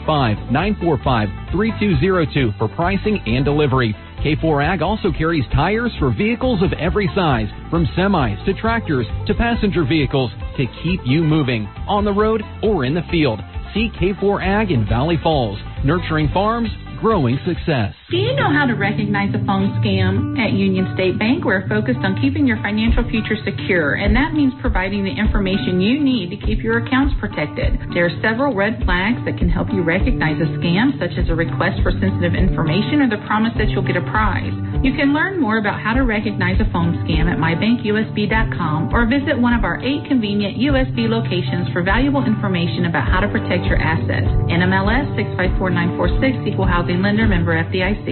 785-945-3202 for pricing and delivery. K4 Ag also carries tires for vehicles of every size, from semis to tractors to passenger vehicles, to keep you moving on the road or in the field. See K4 Ag in Valley Falls, nurturing farms, growing success. Do you know how to recognize a phone scam? At Union State Bank, we're focused on keeping your financial future secure, and that means providing the information you need to keep your accounts protected. There are several red flags that can help you recognize a scam, such as a request for sensitive information or the promise that you'll get a prize. You can learn more about how to recognize a phone scam at mybankusb.com or visit one of our 8 convenient USB locations for valuable information about how to protect your assets. NMLS 654946, Equal Housing Lender, member FDIC.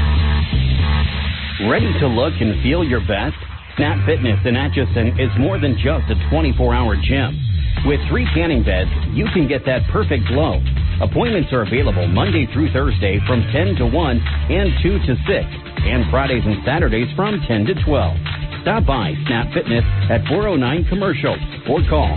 Ready to look and feel your best? Snap Fitness in Atchison is more than just a 24-hour gym. With 3 tanning beds, you can get that perfect glow. Appointments are available Monday through Thursday from 10 to 1 and 2 to 6, and Fridays and Saturdays from 10 to 12. Stop by Snap Fitness at 409 Commercial or call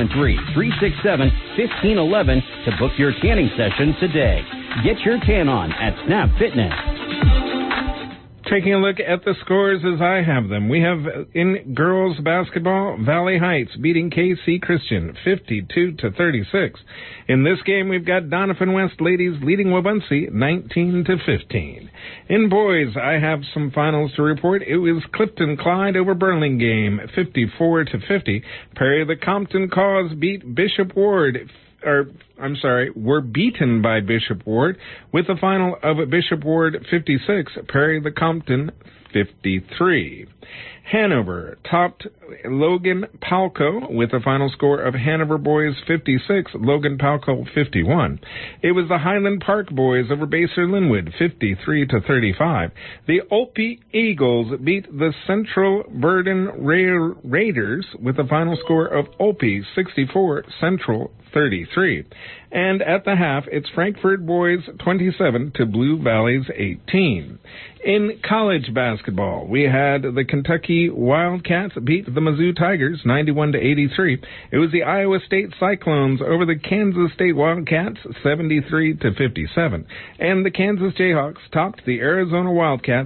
913-367-1511 to book your tanning session today. Get your tan on at Snap Fitness. Taking a look at the scores as I have them. We have in girls basketball, Valley Heights beating KC Christian 52-36. In this game, we've got Donovan West ladies leading Wabaunsee 19-15. In boys, I have some finals to report. It was Clifton Clyde over Burlingame 54-50. Perry the Compton Cause beat Bishop Ward. Were beaten by Bishop Ward with a final of Bishop Ward 56, Perry the Compton 53. Hanover topped Logan Palco with a final score of Hanover Boys 56, Logan Palco 51. It was the Highland Park Boys over Basehor Linwood 53-35. The Olpe Eagles beat the Central Verdon Raiders with a final score of Olpe 64, Central 33. And at the half, it's Frankfort Boys 27 to Blue Valleys 18. In college basketball, we had the Kentucky Wildcats beat the Mizzou Tigers 91-83. It was the Iowa State Cyclones over the Kansas State Wildcats 73-57. And the Kansas Jayhawks topped the Arizona Wildcats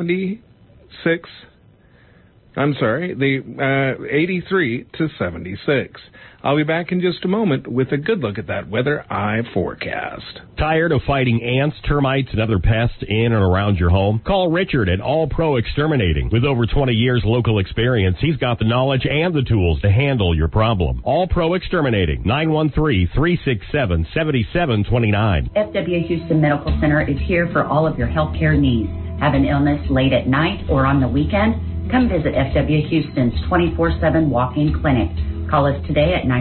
83-76. I'll be back in just a moment with a good look at that weather eye forecast. Tired of fighting ants, termites, and other pests in and around your home? Call Richard at All Pro Exterminating. With over 20 years local experience, he's got the knowledge and the tools to handle your problem. All Pro Exterminating, 913-367-7729. FW Houston Medical Center is here for all of your healthcare needs. Have an illness late at night or on the weekend? Come visit FW Houston's 24/7 walk-in clinic. Call us today at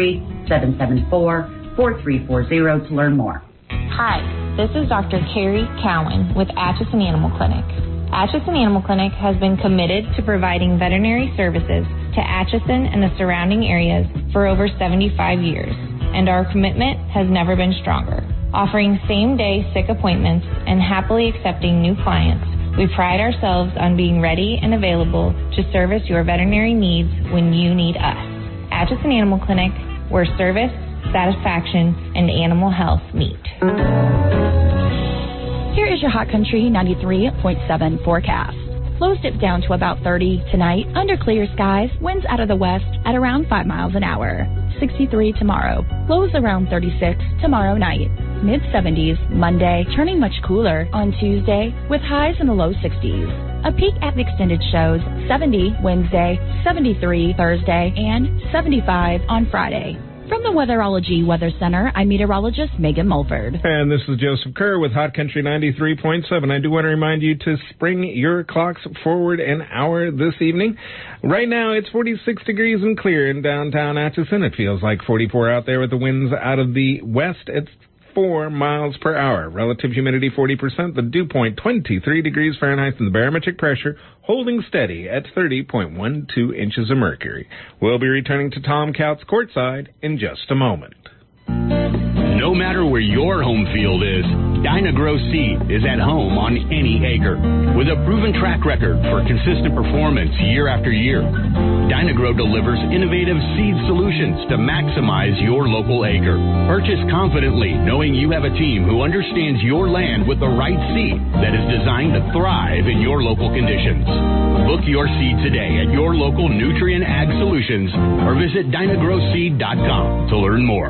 913-774-4340 to learn more. Hi, this is Dr. Carrie Cowan with Atchison Animal Clinic. Atchison Animal Clinic has been committed to providing veterinary services to Atchison and the surrounding areas for over 75 years, and our commitment has never been stronger. Offering same-day sick appointments and happily accepting new clients, We pride ourselves on being ready and available to service your veterinary needs when you need us. Atchison Animal Clinic, where service, satisfaction, and animal health meet. Here is your Hot Country 93.7 forecast. Lows dip down to about 30 tonight. Under clear skies, winds out of the west at around 5 miles an hour. 63 tomorrow. Lows around 36 tomorrow night. Mid-70s Monday, turning much cooler on Tuesday with highs in the low 60s. A peak at the extended shows 70 Wednesday, 73 Thursday, and 75 on Friday. From the Weatherology Weather Center, I'm meteorologist Megan Mulford. And this is Joseph Kerr with Hot Country 93.7. I do want to remind you to spring your clocks forward an hour this evening. Right now, it's 46 degrees and clear in downtown Atchison. It feels like 44 out there with the winds out of the west. It's 4 miles per hour. Relative humidity 40%. The dew point 23 degrees Fahrenheit, and the barometric pressure holding steady at 30.12 inches of mercury. We'll be returning to Tom Couts courtside in just a moment. No matter where your home field is, Dyna-Gro Seed is at home on any acre. With a proven track record for consistent performance year after year, Dyna-Gro delivers innovative seed solutions to maximize your local acre. Purchase confidently, knowing you have a team who understands your land with the right seed that is designed to thrive in your local conditions. Book your seed today at your local Nutrien Ag Solutions or visit dynagroseed.com to learn more.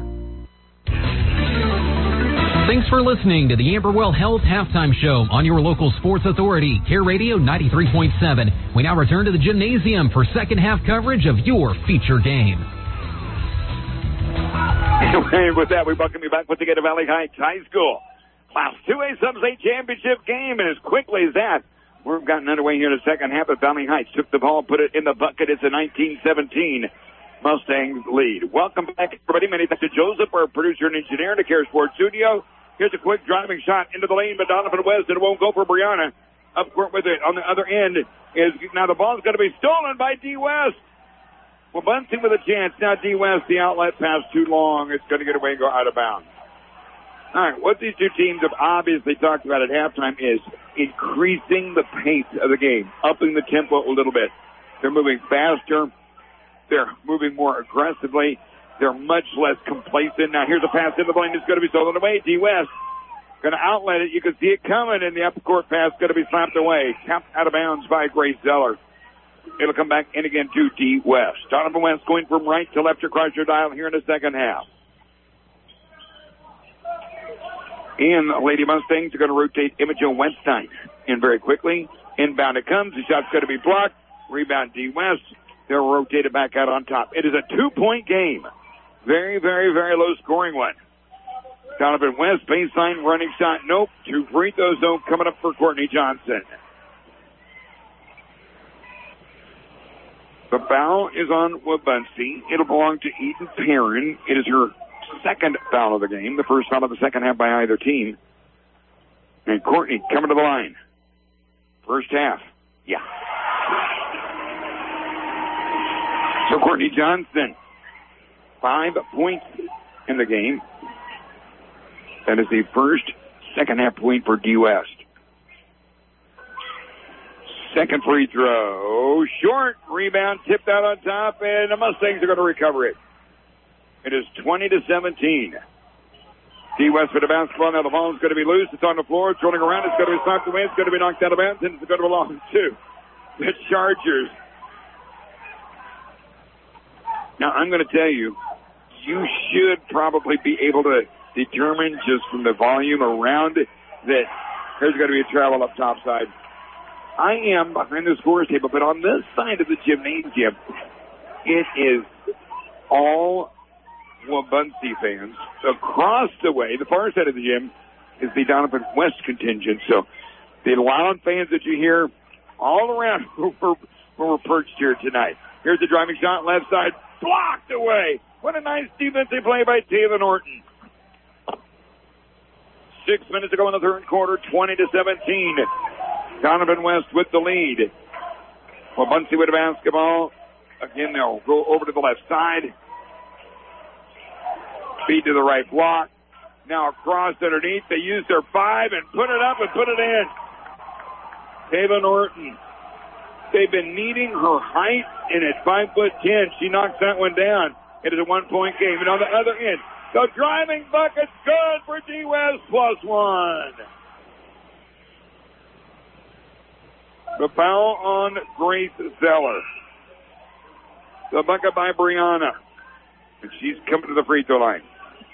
Thanks for listening to the Amberwell Health Halftime Show on your local sports authority, Care Radio 93.7. We now return to the gymnasium for second half coverage of your feature game. And with that, we welcome you back once again to Valley Heights High School. Class 2A Sub-State Championship game, and as quickly as that, we've gotten underway here in the second half. Of Valley Heights took the ball, put it in the bucket. It's a 19-17 Mustangs lead. Welcome back, everybody. Many thanks to Joseph, our producer and engineer in the Care Sports Studio. Here's a quick driving shot into the lane, but Donovan West, it won't go for Brianna. Up court with it. On the other end is, now the ball's going to be stolen by D. West. Well, Bunting with a chance. Now D. West, the outlet pass too long. It's going to get away and go out of bounds. All right, what these two teams have obviously talked about at halftime is increasing the pace of the game, upping the tempo a little bit. They're moving faster. They're moving more aggressively. They're much less complacent. Now here's a pass into the lane. It's going to be stolen away. D. West going to outlet it. You can see it coming, and the up court pass going to be slapped away. Tapped out of bounds by Grace Zeller. It'll come back in again to D. West. Donovan West going from right to left across your dial here in the second half. And the Lady Mustangs are going to rotate Imogen Wentstein in very quickly. Inbound it comes. The shot's going to be blocked. Rebound D. West. They'll rotate it back out on top. It is a 2-point game. Very, very, very low scoring one. Donovan West, baseline running shot. Nope. 2 free throws, though, coming up for Courtney Johnson. The foul is on Wabunsie. It'll belong to Eden Perrin. It is her second foul of the game. The first foul of the second half by either team. And Courtney coming to the line. First half. Yeah. So Courtney Johnson, 5 points in the game. That is the first second half point for D. West. Second free throw, short, rebound, tipped out on top, and the Mustangs are going to recover it. It is 20-17. D. West with the basketball. Now the ball is going to be loose. It's on the floor. It's rolling around. It's going to be slapped away. It's going to be knocked out of bounds, and it's going to belong to the Chargers. Now, I'm going to tell you, you should probably be able to determine just from the volume around it that there's going to be a travel up top side. I am behind the scores table, but on this side of the gymnasium, it is all Wabunsie fans. Across the way, the far side of the gym, is the Donovan West contingent. So the loud fans that you hear all around where we're perched here tonight. Here's the driving shot, left side, blocked away. What a nice defensive play by Taylor Norton. 6 minutes to go in the third quarter, 20-17. Donovan West with the lead. Wabunsie with the basketball. Again, they'll go over to the left side. Feed to the right block. Now across underneath. They use their 5 and put it up and put it in. Taylor Norton. They've been needing her height, and at 5'10", she knocks that one down. It is a 1-point game. And on the other end, the driving bucket's good for D West +1. The foul on Grace Zeller. The bucket by Brianna. And she's coming to the free throw line.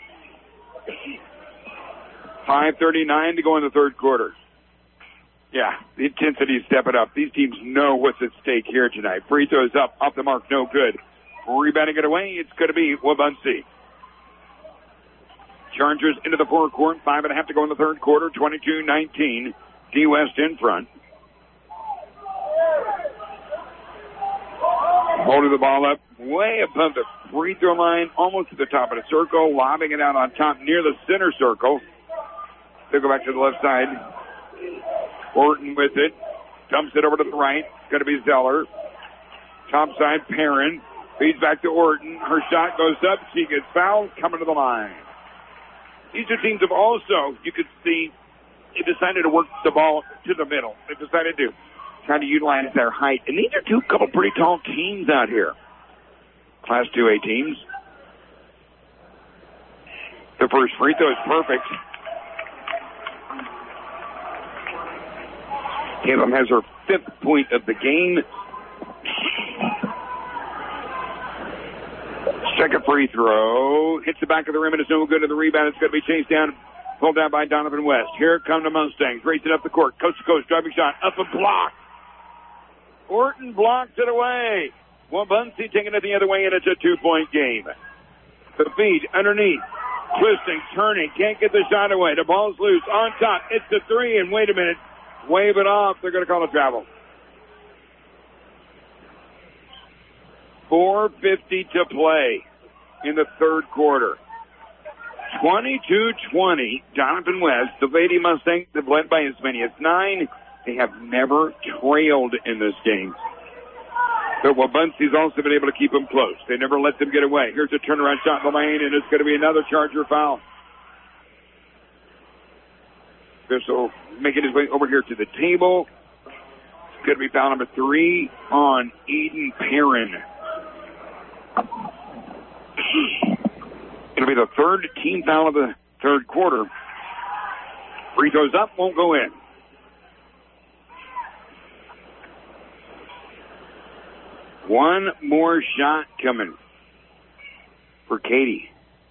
5:39 to go in the third quarter. Yeah, the intensity is stepping up. These teams know what's at stake here tonight. Free throws up, off the mark, no good. Rebounding it away, it's going to be Wabaunsee. Chargers into the forecourt, 5.5 to go in the third quarter, 22-19. D West in front. Holding the ball up way above the free throw line, almost to the top of the circle, lobbing it out on top near the center circle. They'll go back to the left side. Orton with it. Dumps it over to the right. It's going to be Zeller. Top side, Perrin. Feeds back to Orton. Her shot goes up. She gets fouled. Coming to the line. These two teams have also, you could see, they decided to work the ball to the middle. They decided to try to utilize their height. And these are couple pretty tall teams out here. Class 2A teams. The first free throw is perfect. Caleb has her 5th point of the game. Second free throw. Hits the back of the rim and it's no good to the rebound. It's going to be chased down, pulled down by Donovan West. Here come the Mustangs. Racing up the court. Coast to coast. Driving shot. Up and blocked. Orton blocks it away. Wabaunsee taking it the other way, and it's a 2-point game. The feed underneath. Twisting, turning. Can't get the shot away. The ball's loose. On top. It's the 3, and wait a minute. Wave it off. They're going to call a travel. 4:50 to play in the third quarter. 22-20. Donovan West, the Lady Mustangs have led by as many as 9. They have never trailed in this game. But Wabaunsee also been able to keep them close. They never let them get away. Here's a turnaround shot in the lane, and it's going to be another Charger foul. Bissell making his way over here to the table. It's going to be foul number 3 on Eden Perrin. It'll be the third team foul of the third quarter. Free throws up, won't go in. One more shot coming for Katie.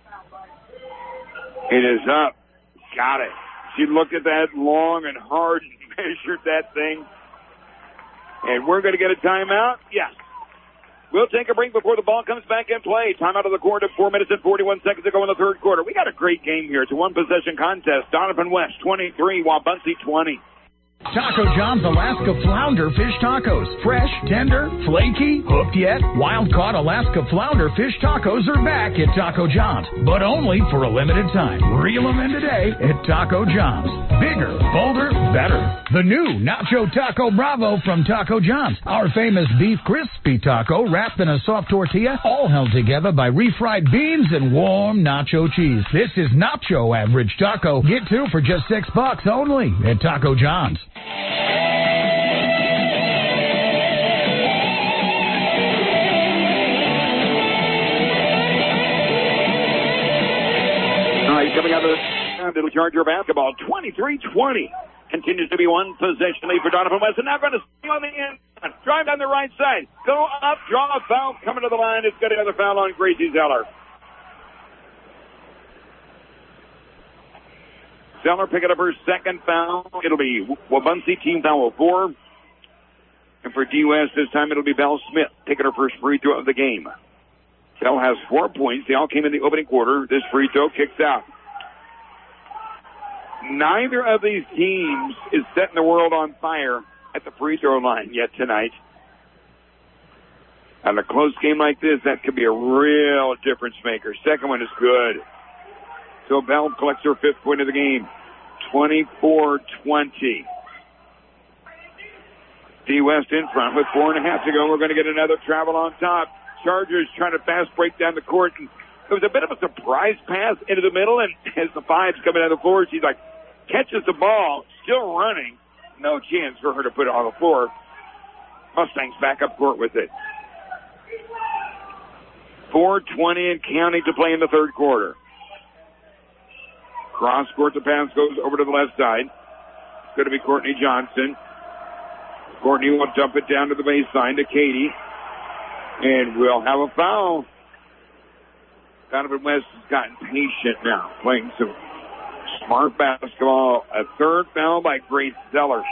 It is up. Got it. She looked at that long and hard and measured that thing. And we're going to get a timeout? Yes. We'll take a break before the ball comes back in play. Timeout of the court at 4 minutes and 41 seconds to go in the third quarter. We got a great game here. It's a one-possession contest. Donovan West, 23, Wabaunsee, 20. Taco John's Alaska Flounder Fish Tacos. Fresh, tender, flaky, hooked yet? Wild-caught Alaska Flounder Fish Tacos are back at Taco John's, but only for a limited time. Reel them in today at Taco John's. Bigger, bolder, better. The new Nacho Taco Bravo from Taco John's. Our famous beef crispy taco wrapped in a soft tortilla, all held together by refried beans and warm nacho cheese. This is Nacho Average Taco. Get 2 for just $6 only at Taco John's. Coming out of the little Charger basketball, 23-20. Continues to be one possession lead for Donovan West. And now going to stay on the end. Drive down the right side. Go up, draw a foul, coming to the line. It's got another foul on Gracie Zeller. Zeller picking up her second foul. It'll be Wabaunsee team foul 4. And for D West this time, it'll be Belle Smith taking her first free throw of the game. Belle has 4 points. They all came in the opening quarter. This free throw kicks out. Neither of these teams is setting the world on fire at the free throw line yet tonight. On a close game like this, that could be a real difference maker. Second one is good. So Bell collects her 5th point of the game. 24-20. D West in front with 4.5 to go. We're going to get another travel on top. Chargers trying to fast break down the court. And it was a bit of a surprise pass into the middle. And as the 5's coming down the floor, she's like, catches the ball, still running, No chance for her to put it on the floor. Mustangs back up court with it. 4:20 and counting to play in the third quarter. Cross court, the pass goes over to the left side. It's going to be Courtney Johnson. Courtney will dump it down to the baseline to Katie. And we'll have a foul. Donovan West has gotten patient now, playing some smart basketball. A third foul by Grace Zeller.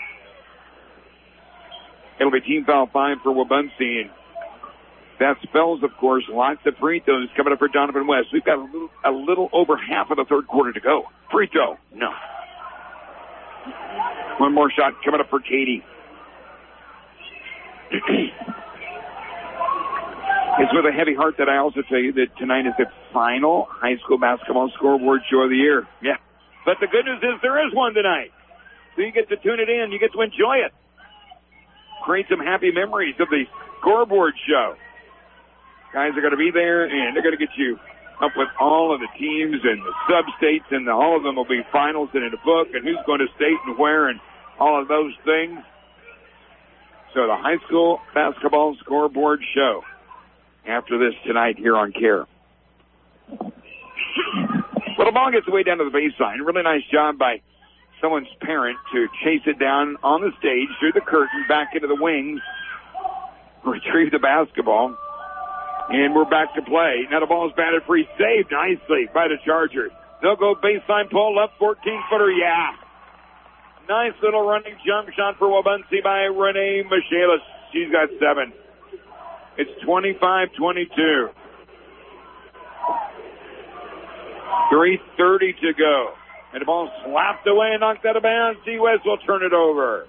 It'll be team foul 5 for Wabaunsee. And that spells, of course, lots of free throws coming up for Donovan West. We've got a little over half of the third quarter to go. Free throw, no. One more shot coming up for Katie. It's with a heavy heart that I also tell you that tonight is the final high school basketball scoreboard show of the year. Yeah. But the good news is there is one tonight. So you get to tune it in. You get to enjoy it. Create some happy memories of the scoreboard show. Guys are going to be there, and they're going to get you up with all of the teams and the sub-states, and all of them will be finals and in the book, and who's going to state and where, and all of those things. So the high school basketball scoreboard show after this tonight here on CARE. Well, the ball gets way down to the baseline. Really nice job by someone's parent to chase it down on the stage, through the curtain, back into the wings, retrieve the basketball, and we're back to play. Now the ball is batted free, saved nicely by the Chargers. They'll go baseline pull, left 14-footer, yeah. Nice little running jump shot for Wabaunsee by Renee Michaelis. She's got 7. It's 25-22. 3:30 to go. And the ball slapped away and knocked out of bounds. D. West will turn it over.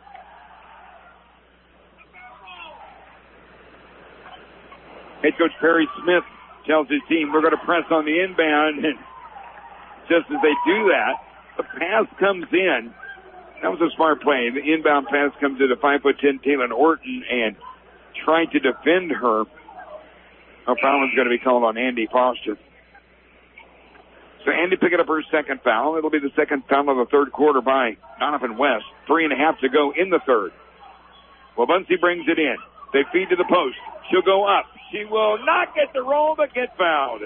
Head coach Perry Smith tells his team, we're going to press on the inbound. And just as they do that, the pass comes in. That was a smart play. The inbound pass comes to the 5'10" Taylor Orton and trying to defend her. A foul is going to be called on Andy Foster. So Andy picking up her second foul. It'll be the second foul of the third quarter by Donovan West. 3.5 to go in the third. Wabaunsee brings it in. They feed to the post. She'll go up. She will not get the roll, but get fouled.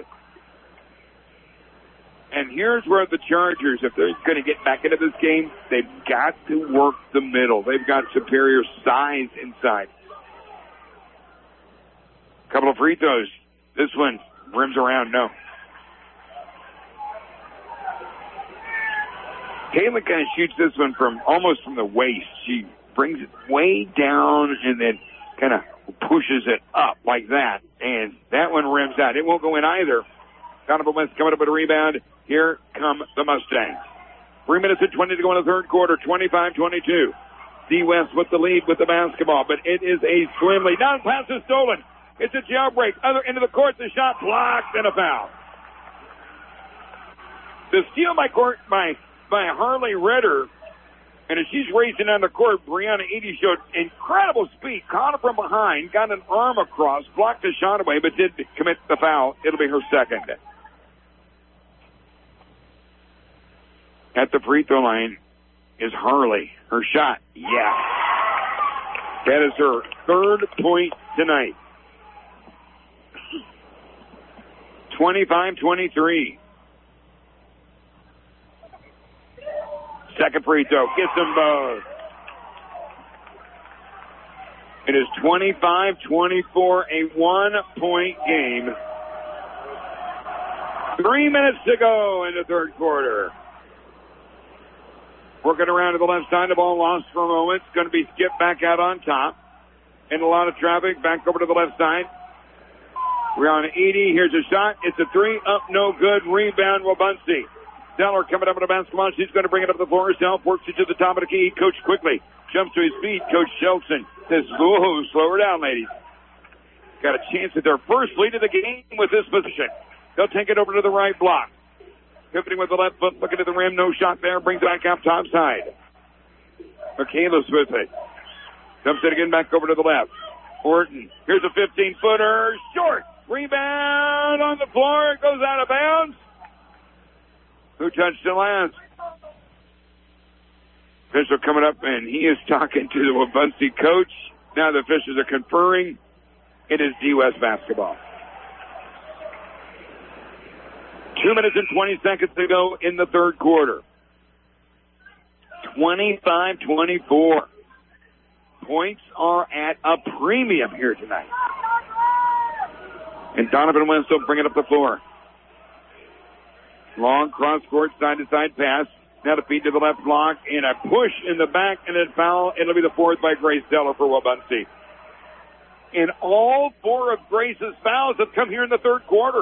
And here's where the Chargers, if they're going to get back into this game, they've got to work the middle. They've got superior size inside. Couple of free throws. This one rims around, no. Kayla kind of shoots this one almost from the waist. She brings it way down and then kind of pushes it up like that. And that one rims out. It won't go in either. Donovan West coming up with a rebound. Here come the Mustangs. 3 minutes and 20 to go in the third quarter. 25-22. D. West with the lead with the basketball, but it is a swim lead. Down pass is stolen. It's a jailbreak. Other end of the court. The shot blocked and a foul. The steal by Harley Redder. And as she's racing down the court, Brianna Eady showed incredible speed. Caught her from behind, got an arm across, blocked the shot away, but did commit the foul. It'll be her second. At the free throw line is Harley. Her shot, yeah. That is her third point tonight. 25-23. Second free throw. Gets them both. It is 25-24, a 1-point game. 3 minutes to go in the third quarter. Working around to the left side. The ball lost for a moment. It's going to be skipped back out on top. And a lot of traffic. Back over to the left side. We're on Edie. Here's a shot. It's a 3 up, no good. Rebound, Wabaunsee. Zeller coming up with a basketball. She's going to bring it up the floor herself. Works it to the top of the key. Coach quickly jumps to his feet. Coach Shelton says, whoa, slow her down, ladies. Got a chance at their first lead of the game with this position. They'll take it over to the right block. Pivoting with the left foot, looking at the rim. No shot there. Brings it back up top side. Michaelis with it. Dumps it again back over to the left. Orton. Here's a 15-footer. Short. Rebound on the floor. It goes out of bounds. Who touched it last? Official coming up, and he is talking to the Wabaunsee coach. Now the officials are conferring. It is D West basketball. 2 minutes and 20 seconds to go in the third quarter. 25-24. Points are at a premium here tonight. And Donovan West will bring it up the floor. Long cross-court, side-to-side pass. Now to feed to the left block, and a push in the back, and a foul. It'll be the fourth by Grace Deller for Wabaunsee. And all four of Grace's fouls have come here in the third quarter.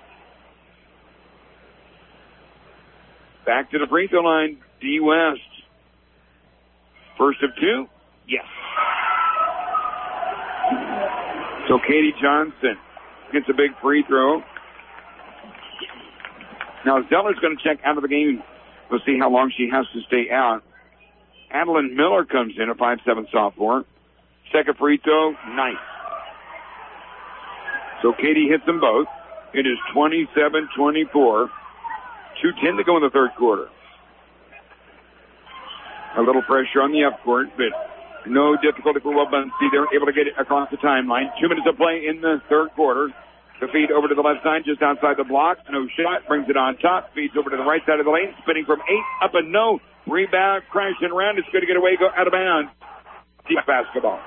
Back to the free throw line, D West. First of two, yes. So Katie Johnson gets a big free throw. Now Zeller's going to check out of the game. We'll see how long she has to stay out. Adeline Miller comes in, a 5'7" sophomore. Second free throw, nice. So Katie hits them both. It is 27-24. 2:10 to go in the third quarter. A little pressure on the up court, but no difficulty for Wabaunsee. They're able to get it across the timeline. 2 minutes of play in the third quarter. The feed over to the left side, just outside the block. No shot. Brings it on top. Feeds over to the right side of the lane. Spinning from 8. Up and no. Rebound. Crashing around. It's going to get away. Go out of bounds. Deep basketball.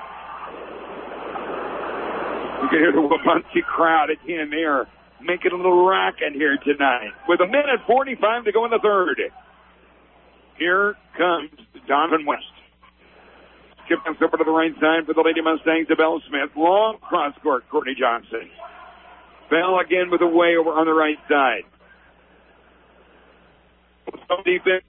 You can hear the Wabaunsee crowd again there. Making a little racket here tonight. With 1:45 to go in the third. Here comes Donovan West. Skip comes over to the right side for the Lady Mustangs to Bell Smith. Long cross court, Courtney Johnson. Bell again with a way over on the right side. Some defense.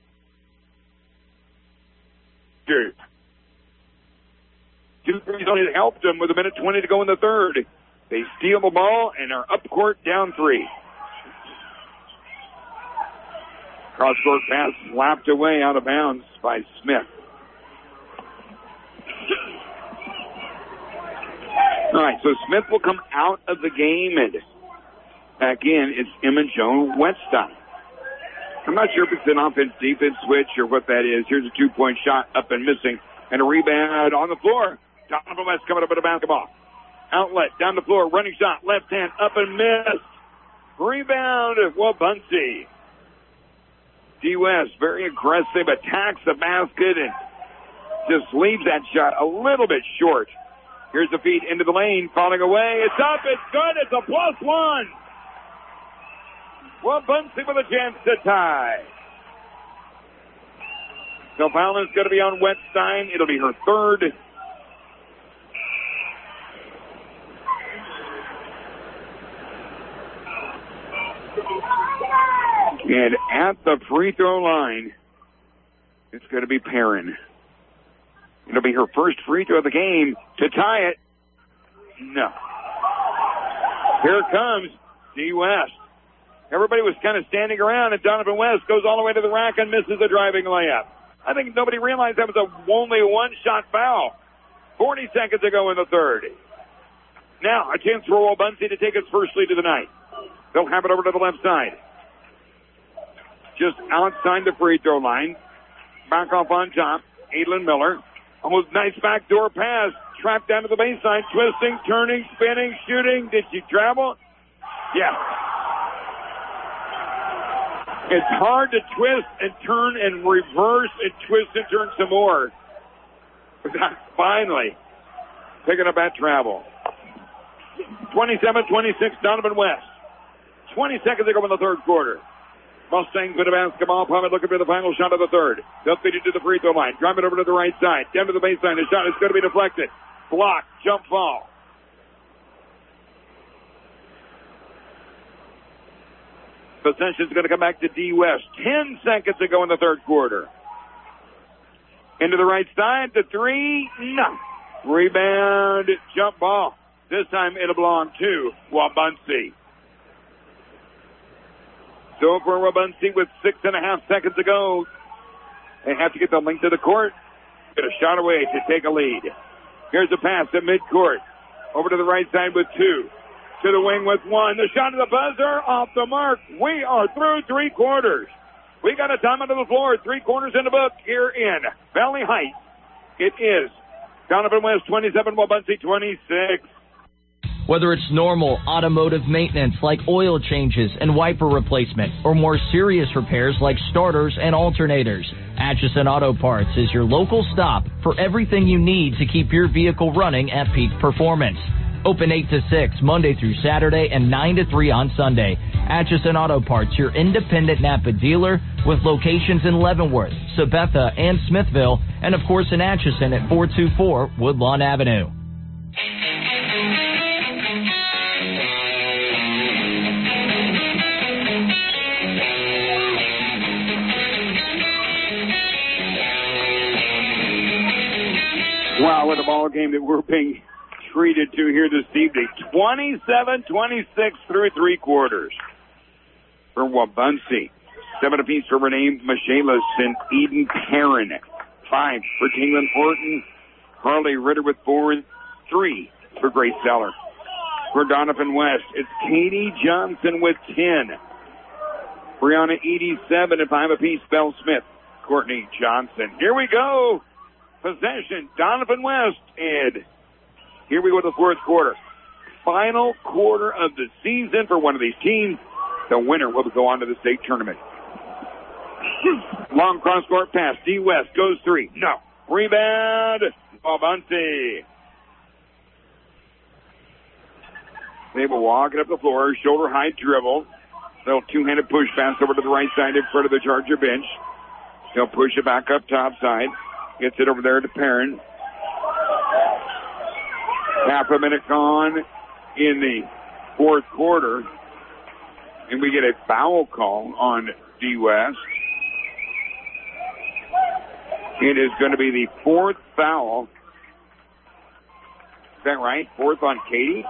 Two threes only helped them with 1:20 to go in the third. They steal the ball and are up court down 3. Cross court pass slapped away out of bounds by Smith. All right, so Smith will come out of the game, and back in, it's Emma Joan Wetstein. I'm not sure if it's an offense-defense switch or what that is. Here's a 2-point shot up and missing, and a rebound on the floor. Donovan West coming up with a basketball. Outlet, down the floor, running shot, left hand, up and missed. Rebound at Wabaunsee. D West, very aggressive, attacks the basket, and just leaves that shot a little bit short. Here's the feed into the lane, falling away. It's up, it's good, it's a +1. Wabaunsee with a chance to tie. So foul is going to be on Wetstein. It'll be her third. And at the free throw line, it's going to be Perrin. It'll be her first free throw of the game to tie it. No. Here comes D West. Everybody was kind of standing around, and Donovan West goes all the way to the rack and misses a driving layup. I think nobody realized that was only a one-shot foul. 40 seconds to go in the third. Now, a chance for Wabaunsee to take its first lead of the night. They'll have it over to the left side. Just outside the free throw line. Back off on top. Adeline Miller. Almost nice backdoor pass. Trapped down to the baseline. Twisting, turning, spinning, shooting. Did she travel? Yeah. It's hard to twist and turn and reverse and twist and turn some more. Finally, picking up that travel. 27-26, Donovan West. 20 seconds to go in the third quarter. Mustangs with a basketball. Palmer looking for the final shot of the third. They'll feed it to the free throw line. Drive it over to the right side. Down to the baseline. The shot is going to be deflected. Blocked. Jump ball. Possession is going to come back to D West. 10 seconds to go in the third quarter. Into the right side. The three. No. Rebound. Jump ball. This time it'll belong to Wabaunsee. So for Wabaunsee with 6.5 seconds to go. They have to get the length of the court. Get a shot away to take a lead. Here's a pass at midcourt. Over to the right side with 2. To the wing with 1. The shot of the buzzer off the mark. We are through 3 quarters. We got a time onto the floor. 3 quarters in the book here in Valley Heights. It is Donovan West 27, Wabaunsee 26. Whether it's normal automotive maintenance like oil changes and wiper replacement, or more serious repairs like starters and alternators, Atchison Auto Parts is your local stop for everything you need to keep your vehicle running at peak performance. Open 8 to 6 Monday through Saturday and 9 to 3 on Sunday. Atchison Auto Parts, your independent Napa dealer with locations in Leavenworth, Sabetha, and Smithville, and of course in Atchison at 424 Woodlawn Avenue. Wow, what a ball game that we're being treated to here this evening. 27-26 through 3 quarters for Wabaunsee. 7 apiece for Renee Michaelis and Eden Perrin. 5 for Caitlin Horton. Harley Ritter with 4 and 3 for Grace Zeller. For Donovan West, it's Katie Johnson with 10. Brianna Edie 7 and 5 apiece. Belle Smith, Courtney Johnson. Here we go. Possession, Donovan West, and here we go to the 4th quarter. Final quarter of the season for one of these teams. The winner will go on to the state tournament. Long cross-court pass. D. West goes 3. No. Rebound, Wabaunsee. They will walk it up the floor, shoulder-high dribble. Little two-handed push pass over to the right side in front of the Charger bench. They'll push it back up top side. Gets it over there to Perrin. Half a minute gone in the 4th quarter. And we get a foul call on D. West. It is going to be the 4th foul. Is that right? 4th on Katie?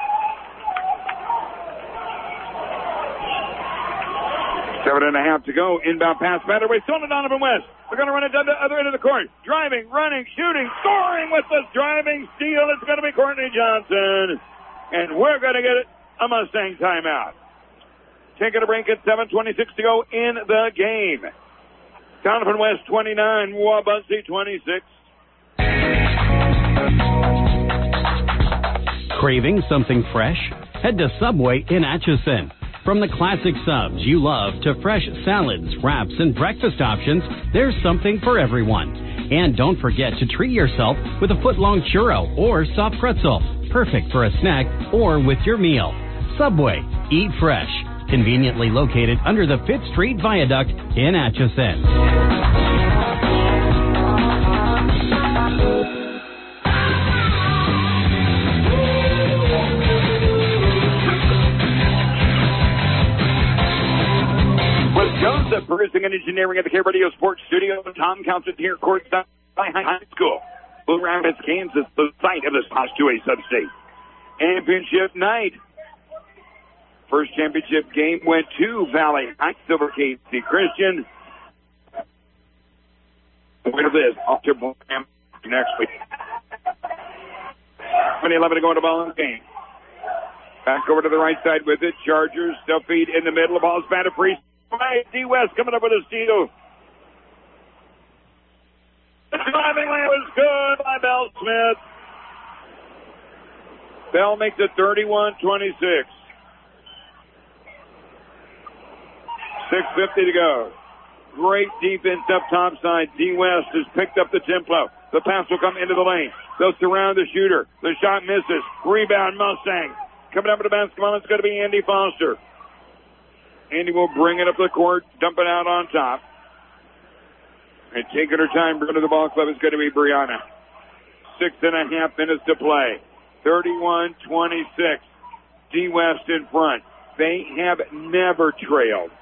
Seven and a half to go. Inbound pass. Batterway still to Donovan West. We're going to run it down the other end of the court. Driving, running, shooting, scoring with the driving steal. It's going to be Courtney Johnson. And we're going to get a Mustang timeout. Taking a break at 7:26 to go in the game. Donovan West 29, Wabaunsee 26. Craving something fresh? Head to Subway in Atchison. From the classic subs you love to fresh salads, wraps, and breakfast options, there's something for everyone. And don't forget to treat yourself with a foot-long churro or soft pretzel. Perfect for a snack or with your meal. Subway. Eat fresh. Conveniently located under the 5th Street Viaduct in Atchison. Producing and engineering at the Care Radio Sports Studio. Tom Counson here, courtside by High School. Blue Rapids, Kansas, the site of this Class 2A sub-state. Championship night. First championship game went to Valley Heights over KC Christian. Wait a this. Off to Blam next week. 2011 to go into ball game. Back over to the right side with it. Chargers still feed in the middle. The ball's batted free. D. West coming up with a steal. The driving lane was good by Belle Smith. Bell makes it 31-26. 6:50 to go. Great defense up top side. D. West has picked up the tempo. The pass will come into the lane. They'll surround the shooter. The shot misses. Rebound, Mustang. Coming up with the basketball, it's going to be Andy Foster. Andy will bring it up the court, dump it out on top. And taking her time, bringing to the ball club is going to be Brianna. 6.5 minutes to play. 31-26. D. West in front. They have never trailed.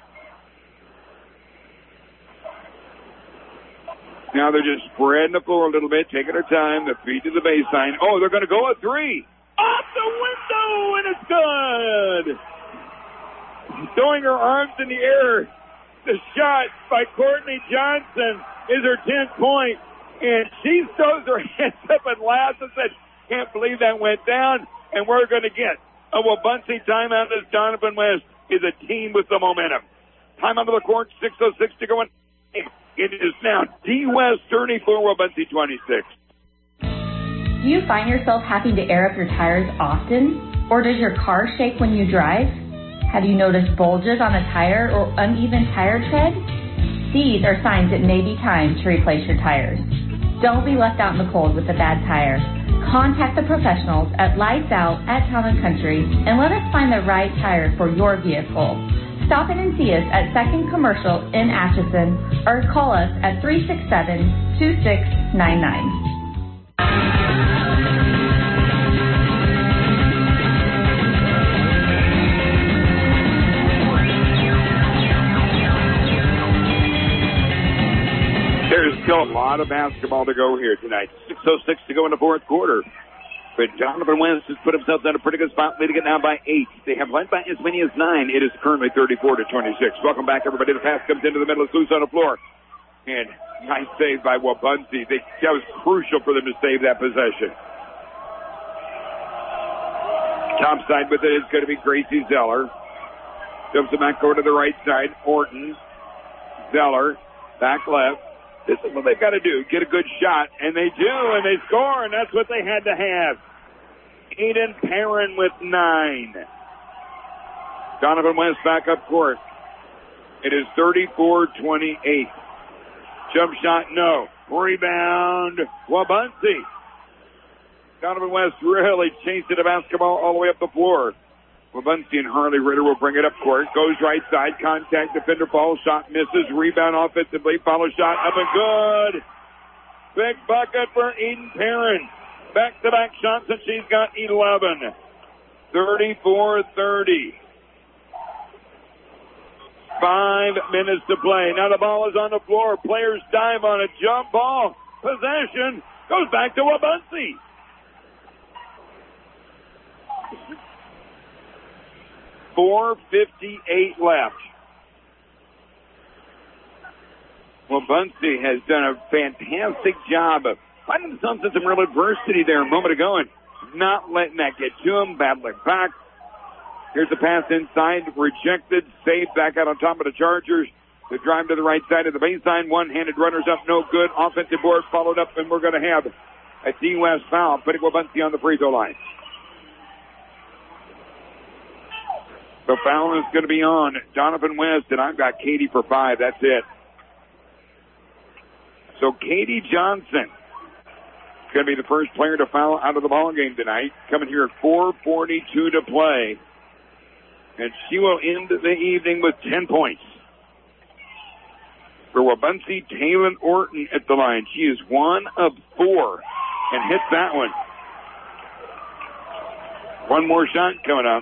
Now they're just spreading the floor a little bit, taking their time. The feet to the baseline. Oh, they're going to go a 3. Off the window, and it's good. Throwing her arms in the air. The shot by Courtney Johnson is her 10th point. And she throws her hands up and laughs and said, can't believe that went down. And we're going to get a Wabaunsee timeout as Donovan West is a team with the momentum. Time onto the court, 6:06 to go in. It is now D-West 34, Wabaunsee 26. Do you find yourself having to air up your tires often? Or does your car shake when you drive? Have you noticed bulges on a tire or uneven tire tread? These are signs it may be time to replace your tires. Don't be left out in the cold with a bad tire. Contact the professionals at Lights Out at Town & Country and let us find the right tire for your vehicle. Stop in and see us at 2nd Commercial in Atchison or call us at 367-2699. There's still a lot of basketball to go here tonight. 6:06 to go in the fourth quarter. But Donovan West has put himself in a pretty good spot, leading it now by 8. They have led by as many as 9. It is currently 34-26. Welcome back, everybody. The pass comes into the middle. It's loose on the floor. And nice save by Wabaunsee. That was crucial for them to save that possession. Top side with it is going to be Gracie Zeller. Jumps it back over to the right side. Orton. Zeller. Back left. This is what they've got to do. Get a good shot. And they do, and they score, and that's what they had to have. Aiden Perrin with 9. Donovan West back up court. It is 34-28. Jump shot, no. Rebound, Wabaunsee. Donovan West really chasing the basketball all the way up the floor. Wabaunsee and Harley Ritter will bring it up court. Goes right side. Contact. Defender falls. Shot misses. Rebound offensively. Follow shot. Up and good. Big bucket for Eden Perrin. Back-to-back shots, and she's got 11. 34-30. 5 minutes to play. Now the ball is on the floor. Players dive on it. Jump ball. Possession. Goes back to Wabaunsee. .458 left. Wabaunsee has done a fantastic job of finding themselves in some real adversity there a moment ago and not letting that get to them, battling back. Here's the pass inside, rejected, saved back out on top of the Chargers. The drive to the right side of the baseline, one-handed runners up, no good. Offensive board followed up, and we're going to have a D-West foul, putting Wabaunsee on the free throw line. The foul is going to be on Donovan West, and I've got Katie for 5. That's it. So Katie Johnson is going to be the first player to foul out of the ball game tonight. Coming here at 4:42 to play. And she will end the evening with 10 points. For Wabaunsee, Taylor Orton at the line. She is 1 of 4 and hits that one. One more shot coming up.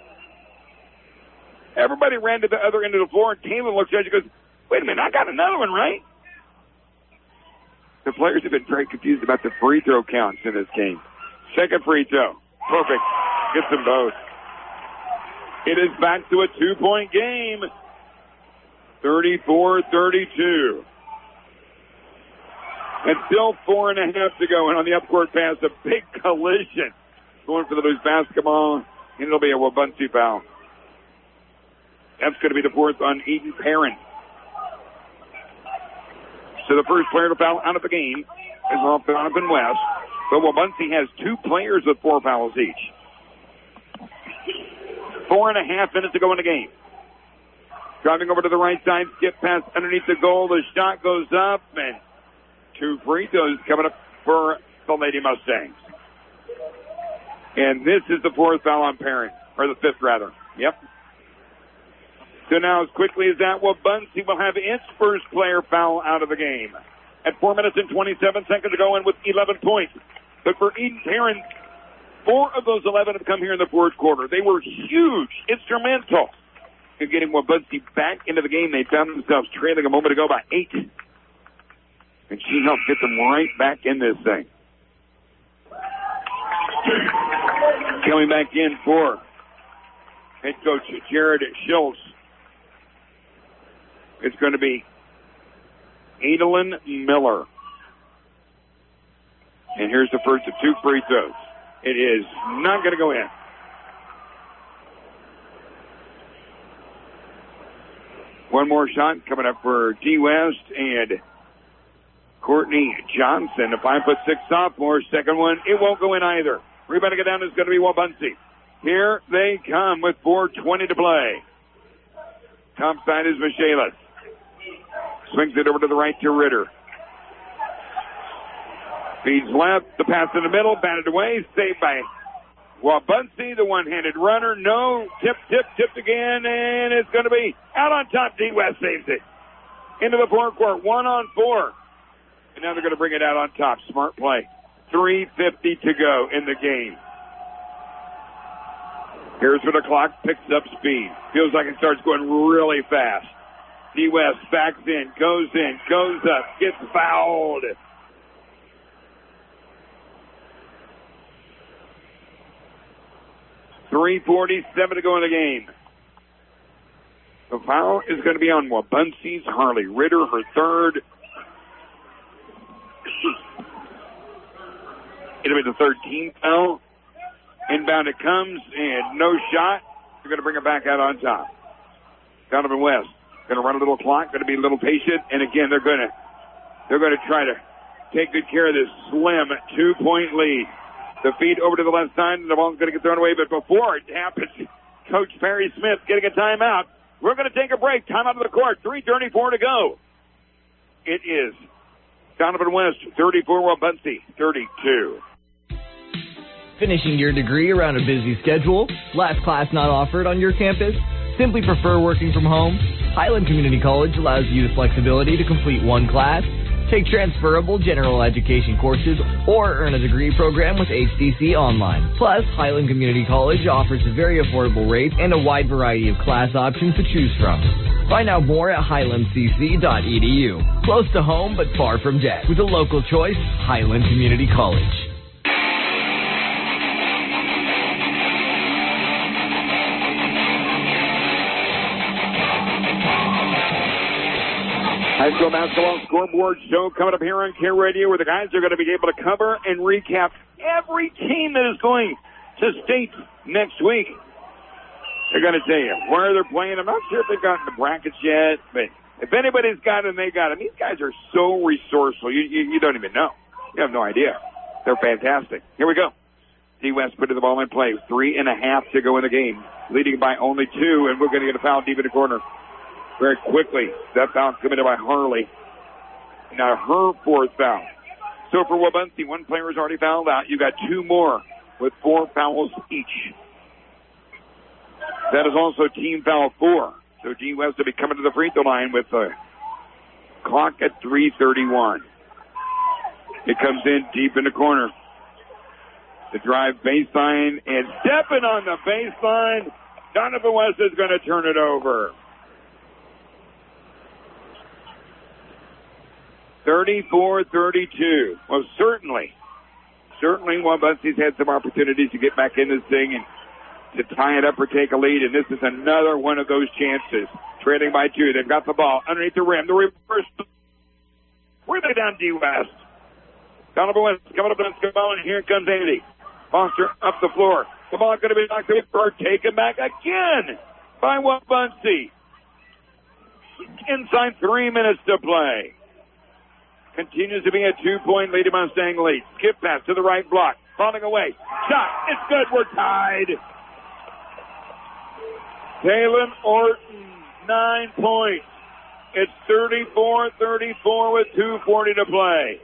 Everybody ran to the other end of the floor, and Taylor looks at you and goes, wait a minute, I got another one, right? The players have been very confused about the free throw counts in this game. Second free throw. Perfect. Gets them both. It is back to a 2-point game. 34-32. And still 4.5 to go. And on the upcourt pass, a big collision. Going for the loose basketball. And it'll be a Wabaunsee foul. That's going to be the 4th on Eden Perrin. So the first player to foul out of the game is off Donovan West. But Wabaunsee has 2 players with 4 fouls each. 4.5 minutes to go in the game. Driving over to the right side, skip pass underneath the goal. The shot goes up, and 2 free throws coming up for the Lady Mustangs. And this is the 4th foul on Perrin, or the 5th rather. Yep. So now, as quickly as that, Wabaunsee will have its first player foul out of the game. At 4 minutes and 27 seconds to go in with 11 points. But for Eden Perrin, 4 of those 11 have come here in the fourth quarter. They were huge, instrumental in getting Wabaunsee back into the game. They found themselves trailing a moment ago by 8. And she helped get them right back in this thing. Coming back in for head coach Jared Schultz. It's going to be Adalyn Miller. And here's the first of 2 free throws. It is not going to go in. One more shot coming up for G. West and Courtney Johnson, a 5'6" sophomore. Second one, it won't go in either. Rebounding it down is going to be Wabaunsee. Here they come with 4:20 to play. Top side is Michaelis. Swings it over to the right to Ritter. Feeds left, the pass in the middle, batted away, saved by Wabaunsee, the one-handed runner. No, tipped again, and it's going to be out on top. D. West saves it. Into the forecourt, 1-on-4. And now they're going to bring it out on top. Smart play. 3:50 to go in the game. Here's where the clock picks up speed. Feels like it starts going really fast. D. West backs in, goes up, gets fouled. .347 to go in the game. The foul is going to be on Wabaunsee's Harley Ritter, her third. It'll be the third team foul. Inbound it comes, and no shot. They're going to bring it back out on top. Donovan West going to run a little clock, going to be a little patient, and again they're going to try to take good care of this slim 2-point lead. The feed over to the left side, and the ball's going to get thrown away. But before it happens, Coach Perry Smith getting a timeout. We're going to take a break. Timeout of the court. 3:34 to go. It is Donovan West 34, Wabaunsee 32. Finishing your degree around a busy schedule? Last class not offered on your campus? Simply prefer working from home? Highland Community College allows you the flexibility to complete one class, take transferable general education courses, or earn a degree program with HDC Online. Plus, Highland Community College offers very affordable rates and a wide variety of class options to choose from. Find out more at highlandcc.edu. Close to home but far from debt. With a local choice, Highland Community College. High school basketball scoreboard show coming up here on Care Radio, where the guys are going to be able to cover and recap every team that is going to state next week. They're going to tell you where they're playing. I'm not sure if they've gotten the brackets yet, but if anybody's got them, they got them. These guys are so resourceful. You don't even know. You have no idea. They're fantastic. Here we go. D. West putting the ball in play. 3.5 to go in the game. Leading by only 2, and we're going to get a foul deep in the corner. Very quickly, that foul committed by Harley. Now her fourth foul. So for Wabaunsee, one player has already fouled out. You got 2 more with 4 fouls each. That is also team foul 4. So G. West will be coming to the free throw line with the clock at 3:31. It comes in deep in the corner. The drive baseline, and stepping on the baseline, Donovan West is going to turn it over. 34-32. Well, certainly Wabaunsee had some opportunities to get back in this thing and to tie it up or take a lead, and this is another one of those chances. Trailing by 2. They've got the ball underneath the rim. The reverse. We're down D. West. Donovan West coming up against the ball, and here comes Andy Foster up the floor. The ball going to be knocked away or taken back again by Wabaunsee. Inside 3 minutes to play. Continues to be a 2-point lead. Mustang lead. Skip pass to the right block. Falling away. Shot. It's good. We're tied. Taylor Orton, 9 points. It's 34-34 with 2:40 to play.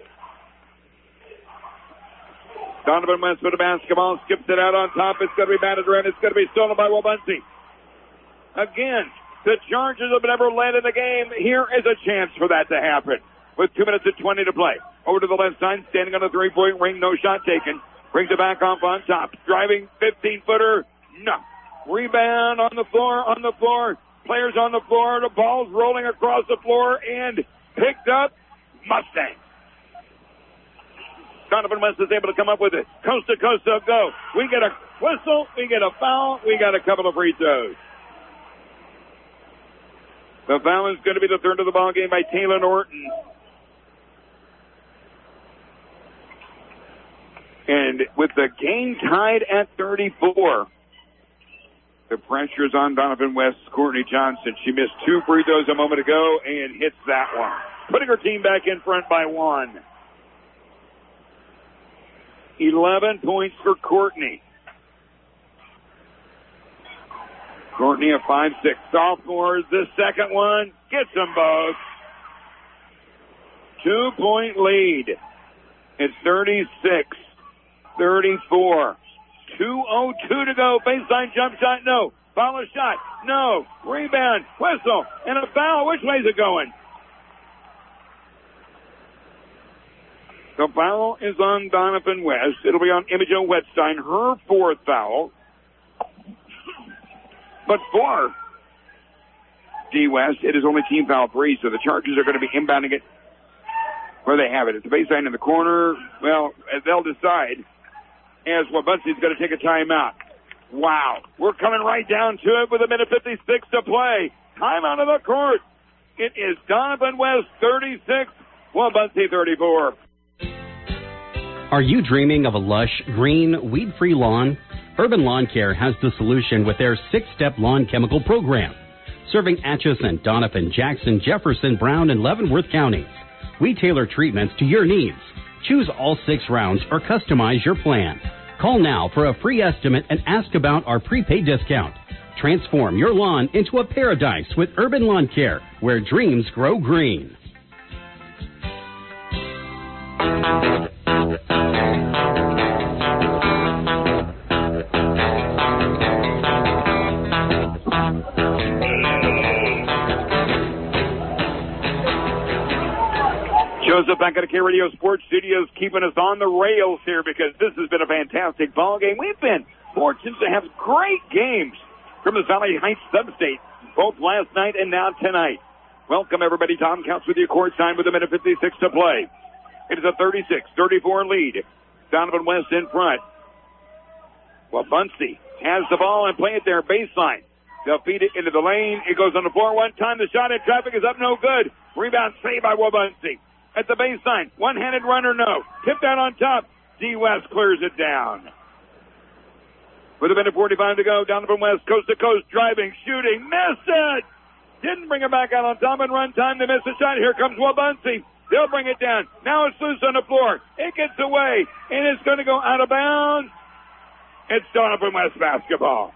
Donovan West with the basketball. Skips it out on top. It's going to be batted around. It's going to be stolen by Wabaunsee. Again, the Chargers have never led in the game. Here is a chance for that to happen. With 2 minutes and 20 to play. Over to the left side, standing on the 3-point ring, no shot taken. Brings it back off on top. Driving 15-footer, no. Rebound on the floor. Players on the floor. The ball's rolling across the floor and picked up. Mustang. Donovan West is able to come up with it. Coast to coast, so go. We get a whistle. We get a foul. We got a couple of free throws. The foul is going to be the third of the ball game by Taylor Norton. And with the game tied at 34, The pressure's on Donovan West's Courtney Johnson. She missed 2 free throws a moment ago and hits that one, putting her team back in front by 1. 11 points for Courtney. Courtney, a 5'6" sophomore. The second one gets them both. 2-point lead. It's 36-34. 2:02 to go. Baseline jump shot, no. Follow shot, no. Rebound, whistle, and a foul. Which way is it going? The foul is on Donovan West. It'll be on Imogen Wetstein, her 4th foul. But for D. West, it is only team foul 3, so the Chargers are going to be inbounding it where they have it. It's the baseline in the corner. Well, they'll decide as Wabaunsee is going to take a timeout. Wow. We're coming right down to it with 1:56 to play. Timeout of the court. It is Donovan West 36, Wabaunsee 34. Are you dreaming of a lush, green, weed-free lawn? Urban Lawn Care has the solution with their 6-step lawn chemical program. Serving Atchison, Donovan, Jackson, Jefferson, Brown, and Leavenworth counties. We tailor treatments to your needs. Choose all 6 rounds or customize your plan. Call now for a free estimate and ask about our prepaid discount. Transform your lawn into a paradise with Urban Lawn Care, where dreams grow green. Joseph back at the K-Radio Sports Studios, keeping us on the rails here because this has been a fantastic ball game. We've been fortunate to have great games from the Valley Heights Sub-State, both last night and now tonight. Welcome, everybody. Tom Counts with you courtside with 1:56 to play. It is a 36-34 lead. Donovan West in front. Well, Wabaunsee has the ball and play it there baseline. They'll feed it into the lane. It goes on the floor one time. The shot in traffic is up, no good. Rebound saved by Wabaunsee. At the baseline, one-handed runner, no. Tipped out on top. D. West clears it down. With 1:45 to go, Donovan West coast to coast, driving, shooting, missed it! Didn't bring it back out on top and run time. They missed the shot. Here comes Wabaunsee. They'll bring it down. Now it's loose on the floor. It gets away, and it's going to go out of bounds. It's Donovan West basketball.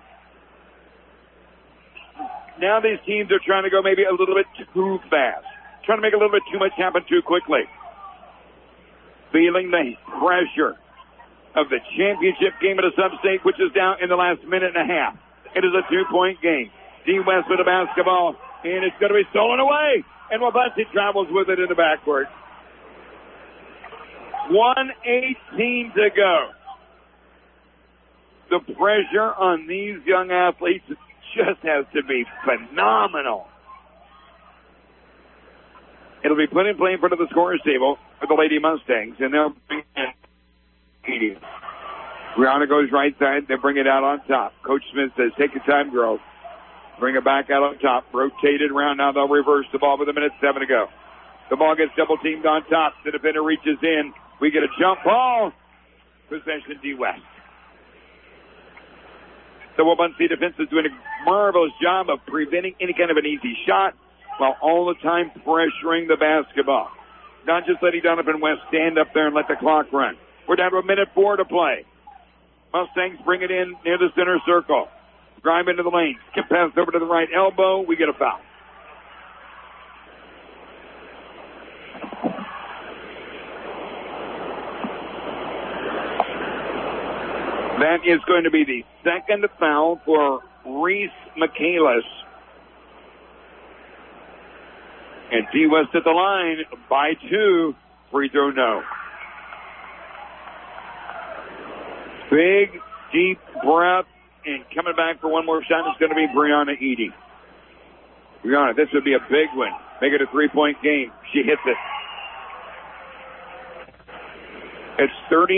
Now these teams are trying to go maybe a little bit too fast. Trying to make a little bit too much happen too quickly. Feeling the pressure of the championship game at a sub-state, which is down in the last minute and a half. It is a 2-point game. D. West with the basketball, and it's going to be stolen away. And Wabaunsee travels with it in the backcourt. 1:18 to go. The pressure on these young athletes just has to be phenomenal. It'll be put in play in front of the scorer's table for the Lady Mustangs, and they'll bring in 80. Brianna goes right side. They bring it out on top. Coach Smith says, take your time, girls. Bring it back out on top. Rotated around. Now they'll reverse the ball with 1:07 to go. The ball gets double-teamed on top. The defender reaches in. We get a jump ball. Possession D. West. The Wabaunsee defense is doing a marvelous job of preventing any kind of an easy shot while all the time pressuring the basketball. Not just letting Donovan West stand up there and let the clock run. We're down to 1:04 to play. Mustangs bring it in near the center circle. Drive into the lane. Skip pass over to the right elbow. We get a foul. That is going to be the second foul for Reese Michaelis. And D. West at the line by 2. Free throw, no. Big, deep breath, and coming back for one more shot is going to be Brianna Eady. Brianna, this would be a big one. Make it a 3-point game. She hits it. It's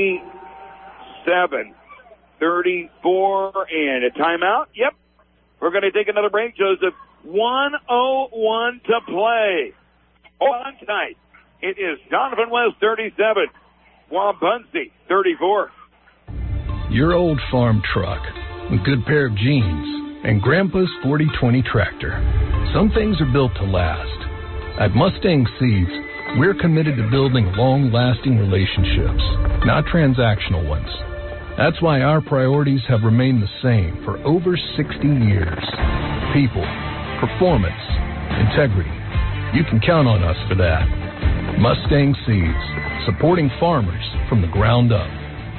37-34, and a timeout. Yep. We're going to take another break, Joseph. 1:01 to play. On tonight, it is Donovan West 37, Wabaunsee 34. Your old farm truck, a good pair of jeans, and Grandpa's 4020 tractor. Some things are built to last. At Mustang Seeds, we're committed to building long-lasting relationships, not transactional ones. That's why our priorities have remained the same for over 60 years. People, performance, integrity. You can count on us for that. Mustang Seeds, supporting farmers from the ground up.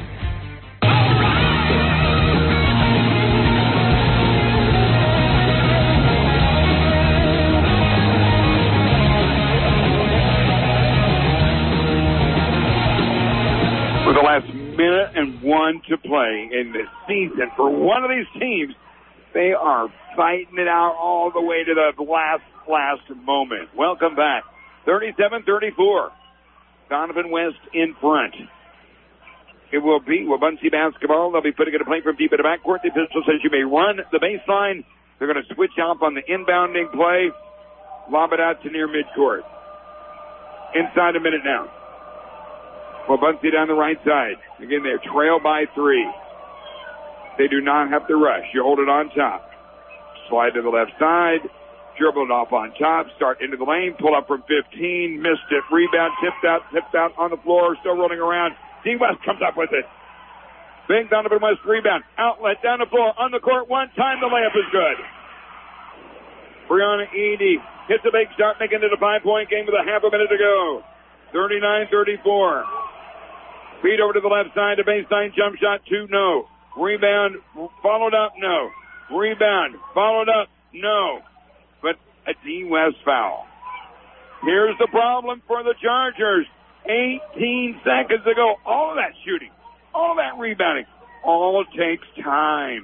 With the last minute and one to play in the season for one of these teams, they are fighting it out all the way to the last moment. Welcome back. 37-34. Donovan West in front. It will be Wabaunsee basketball. They'll be putting it a play from deep in the backcourt. The official says you may run the baseline. They're going to switch off on the inbounding play. Lob it out to near midcourt. Inside a minute now. Wabaunsee down the right side. Again, they trail by 3. They do not have to rush. You hold it on top. Slide to the left side. Dribble it off on top. Start into the lane. Pull up from 15. Missed it. Rebound. Tipped out on the floor. Still rolling around. D. West comes up with it. Big Donovan West rebound. Outlet down the floor. On the court. One time. The layup is good. Brianna Edie hits a big shot, making it a 5-point game with a half a minute to go. 39-34. Feed over to the left side. A baseline jump shot. 2, no. Rebound. Followed up. No. Rebound. Followed up. No. But a D. West foul. Here's the problem for the Chargers. 18 seconds ago. All of that shooting. All of that rebounding. All takes time.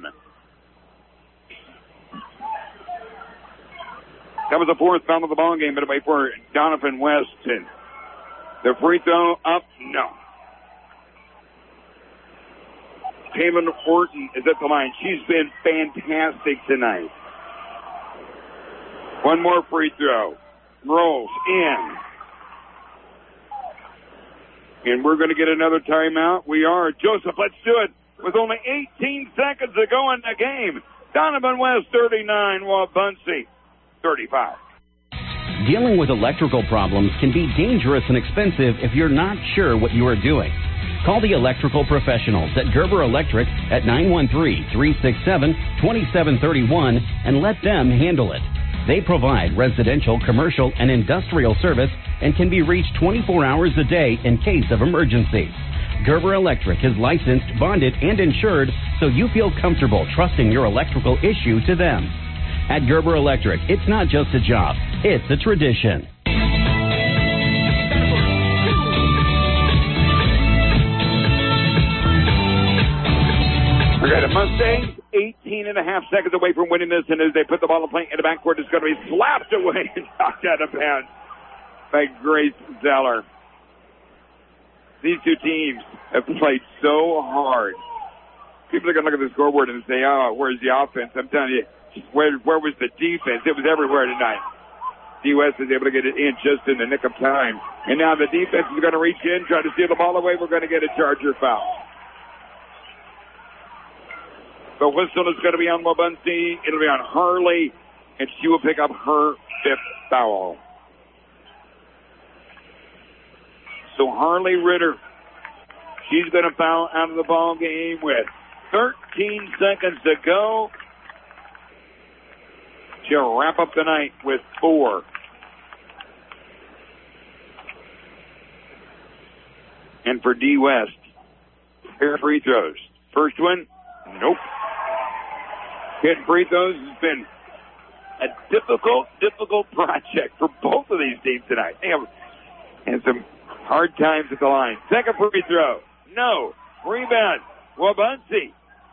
That was the 4th foul of the ball game, but away for Donovan West. And the free throw up. No. Taylor Horton is at the line. She's been fantastic tonight. One more free throw. Rolls in. And we're going to get another timeout. We are. Joseph, let's do it. With only 18 seconds to go in the game. Donovan West 39, Wabaunsee 35. Dealing with electrical problems can be dangerous and expensive if you're not sure what you are doing. Call the electrical professionals at Gerber Electric at 913-367-2731 and let them handle it. They provide residential, commercial, and industrial service and can be reached 24 hours a day in case of emergency. Gerber Electric is licensed, bonded, and insured, so you feel comfortable trusting your electrical issue to them. At Gerber Electric, it's not just a job, it's a tradition. We got a Mustangs, 18 and a half seconds away from winning this, and as they put the ball in play in the backcourt, it's going to be slapped away and knocked out of bounds by Grace Zeller. These two teams have played so hard. People are going to look at the scoreboard and say, oh, where's the offense? I'm telling you, where was the defense? It was everywhere tonight. D. West is able to get it in just in the nick of time. And now the defense is going to reach in, try to steal the ball away. We're going to get a Charger foul. The whistle is going to be on Wabaunsee. It'll be on Harley, and she will pick up her 5th foul. So Harley Ritter, she's going to foul out of the ball game with 13 seconds to go. She'll wrap up the night with 4. And for D. West, pair of free throws. First one, nope. Hitting free throws has been a difficult project for both of these teams tonight. They have had some hard times at the line. Second free throw, no. Rebound, Wabaunsee.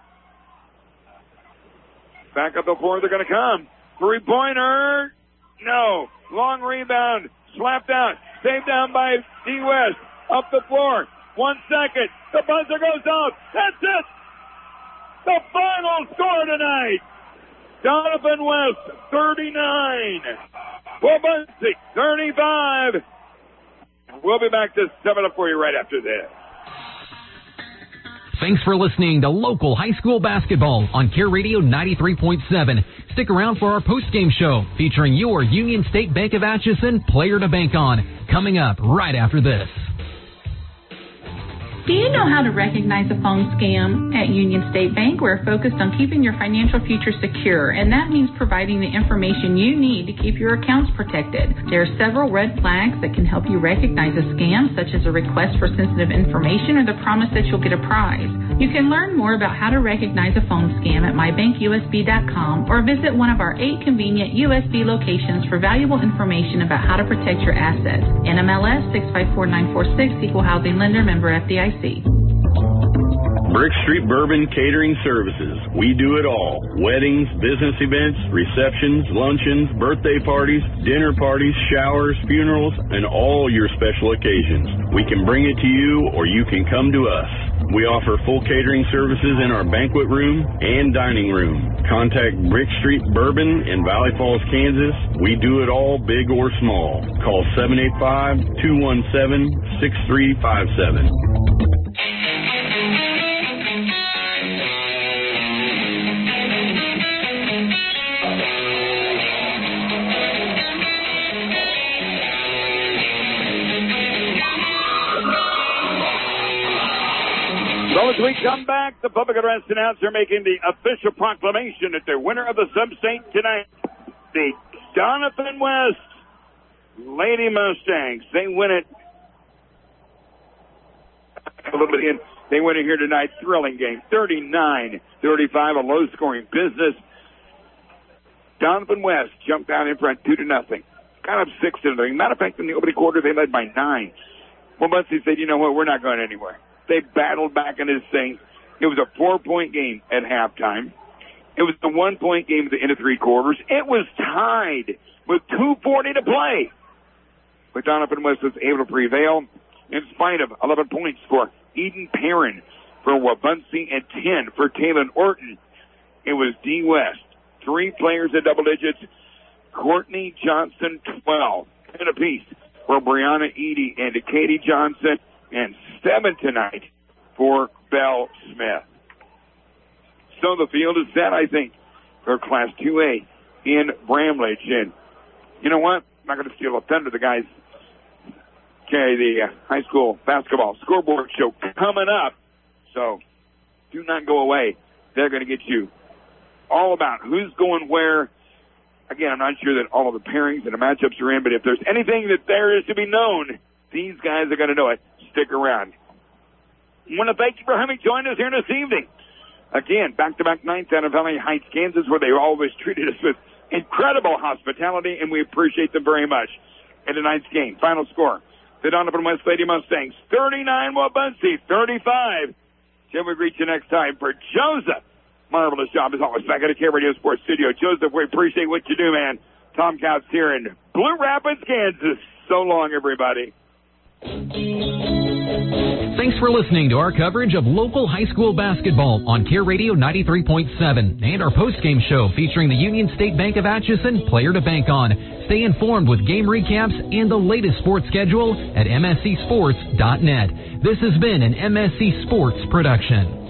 Back up the floor, they're going to come. Three-pointer, no. Long rebound, slapped out, saved down by D. West. Up the floor, 1 second. The buzzer goes off. That's it. The final score tonight. Donovan West, 39. Wabaunsee, 35. We'll be back to 7 up for you right after this. Thanks for listening to local high school basketball on Care Radio 93.7. Stick around for our postgame show featuring your Union State Bank of Atchison player to bank on, coming up right after this. Do you know how to recognize a phone scam? At Union State Bank, we're focused on keeping your financial future secure, and that means providing the information you need to keep your accounts protected. There are several red flags that can help you recognize a scam, such as a request for sensitive information or the promise that you'll get a prize. You can learn more about how to recognize a phone scam at mybankusb.com or visit one of our 8 convenient USB locations for valuable information about how to protect your assets. NMLS 654946, Equal Housing Lender, member FDIC. Brick Street Bourbon Catering Services. We do it all. Weddings, business events, receptions, luncheons, birthday parties, dinner parties, showers, funerals, and all your special occasions. We can bring it to you or you can come to us. We offer full catering services in our banquet room and dining room. Contact Brick Street Bourbon in Valley Falls, Kansas. We do it all, big or small. Call 785-217-6357. So as we come back, the public address announcer making the official proclamation that the winner of the sub-state tonight, the Doniphan West Lady Mustangs. They win it a little bit in. They win it here tonight. Thrilling game. 39-35, a low-scoring business. Doniphan West jumped out in front 2-0. Got up 6-0. Matter of fact, in the opening quarter, they led by 9. Well, Muncie said, you know what, we're not going anywhere. They battled back in this thing. It was a 4-point game at halftime. It was a 1-point game at the end of 3 quarters. It was tied with 2:40 to play. But Doniphan West was able to prevail in spite of 11 points for Eden Perrin, for Wabunsie, and 10 for Taylor Orton. It was D. West. 3 players at double digits. Courtney Johnson, 12. 10 apiece for Brianna Edie and Katie Johnson. And 7 tonight for Belle Smith. So the field is set, I think, for Class 2A in Bramlage. And you know what? I'm not going to steal a thunder. The guys carry the high school basketball scoreboard show coming up. So do not go away. They're going to get you all about who's going where. Again, I'm not sure that all of the pairings and the matchups are in, but if there's anything that there is to be known, these guys are going to know it. Stick around. I want to thank you for having joined us here this evening. Again, back-to-back nights out of Valley Heights, Kansas, where they always treated us with incredible hospitality, and we appreciate them very much. In tonight's game, final score, the Doniphan West Lady Mustangs, 39, Wabunsie, 35. Till we reach you next time, for Joseph, marvelous job as always back at the Care Radio Sports Studio. Joseph, we appreciate what you do, man. Tom Couts here in Blue Rapids, Kansas. So long, everybody. Thanks for listening to our coverage of local high school basketball on Care Radio 93.7 and our postgame show featuring the Union State Bank of Atchison player to bank on. Stay informed with game recaps and the latest sports schedule at mscsports.net. This has been an MSC Sports production.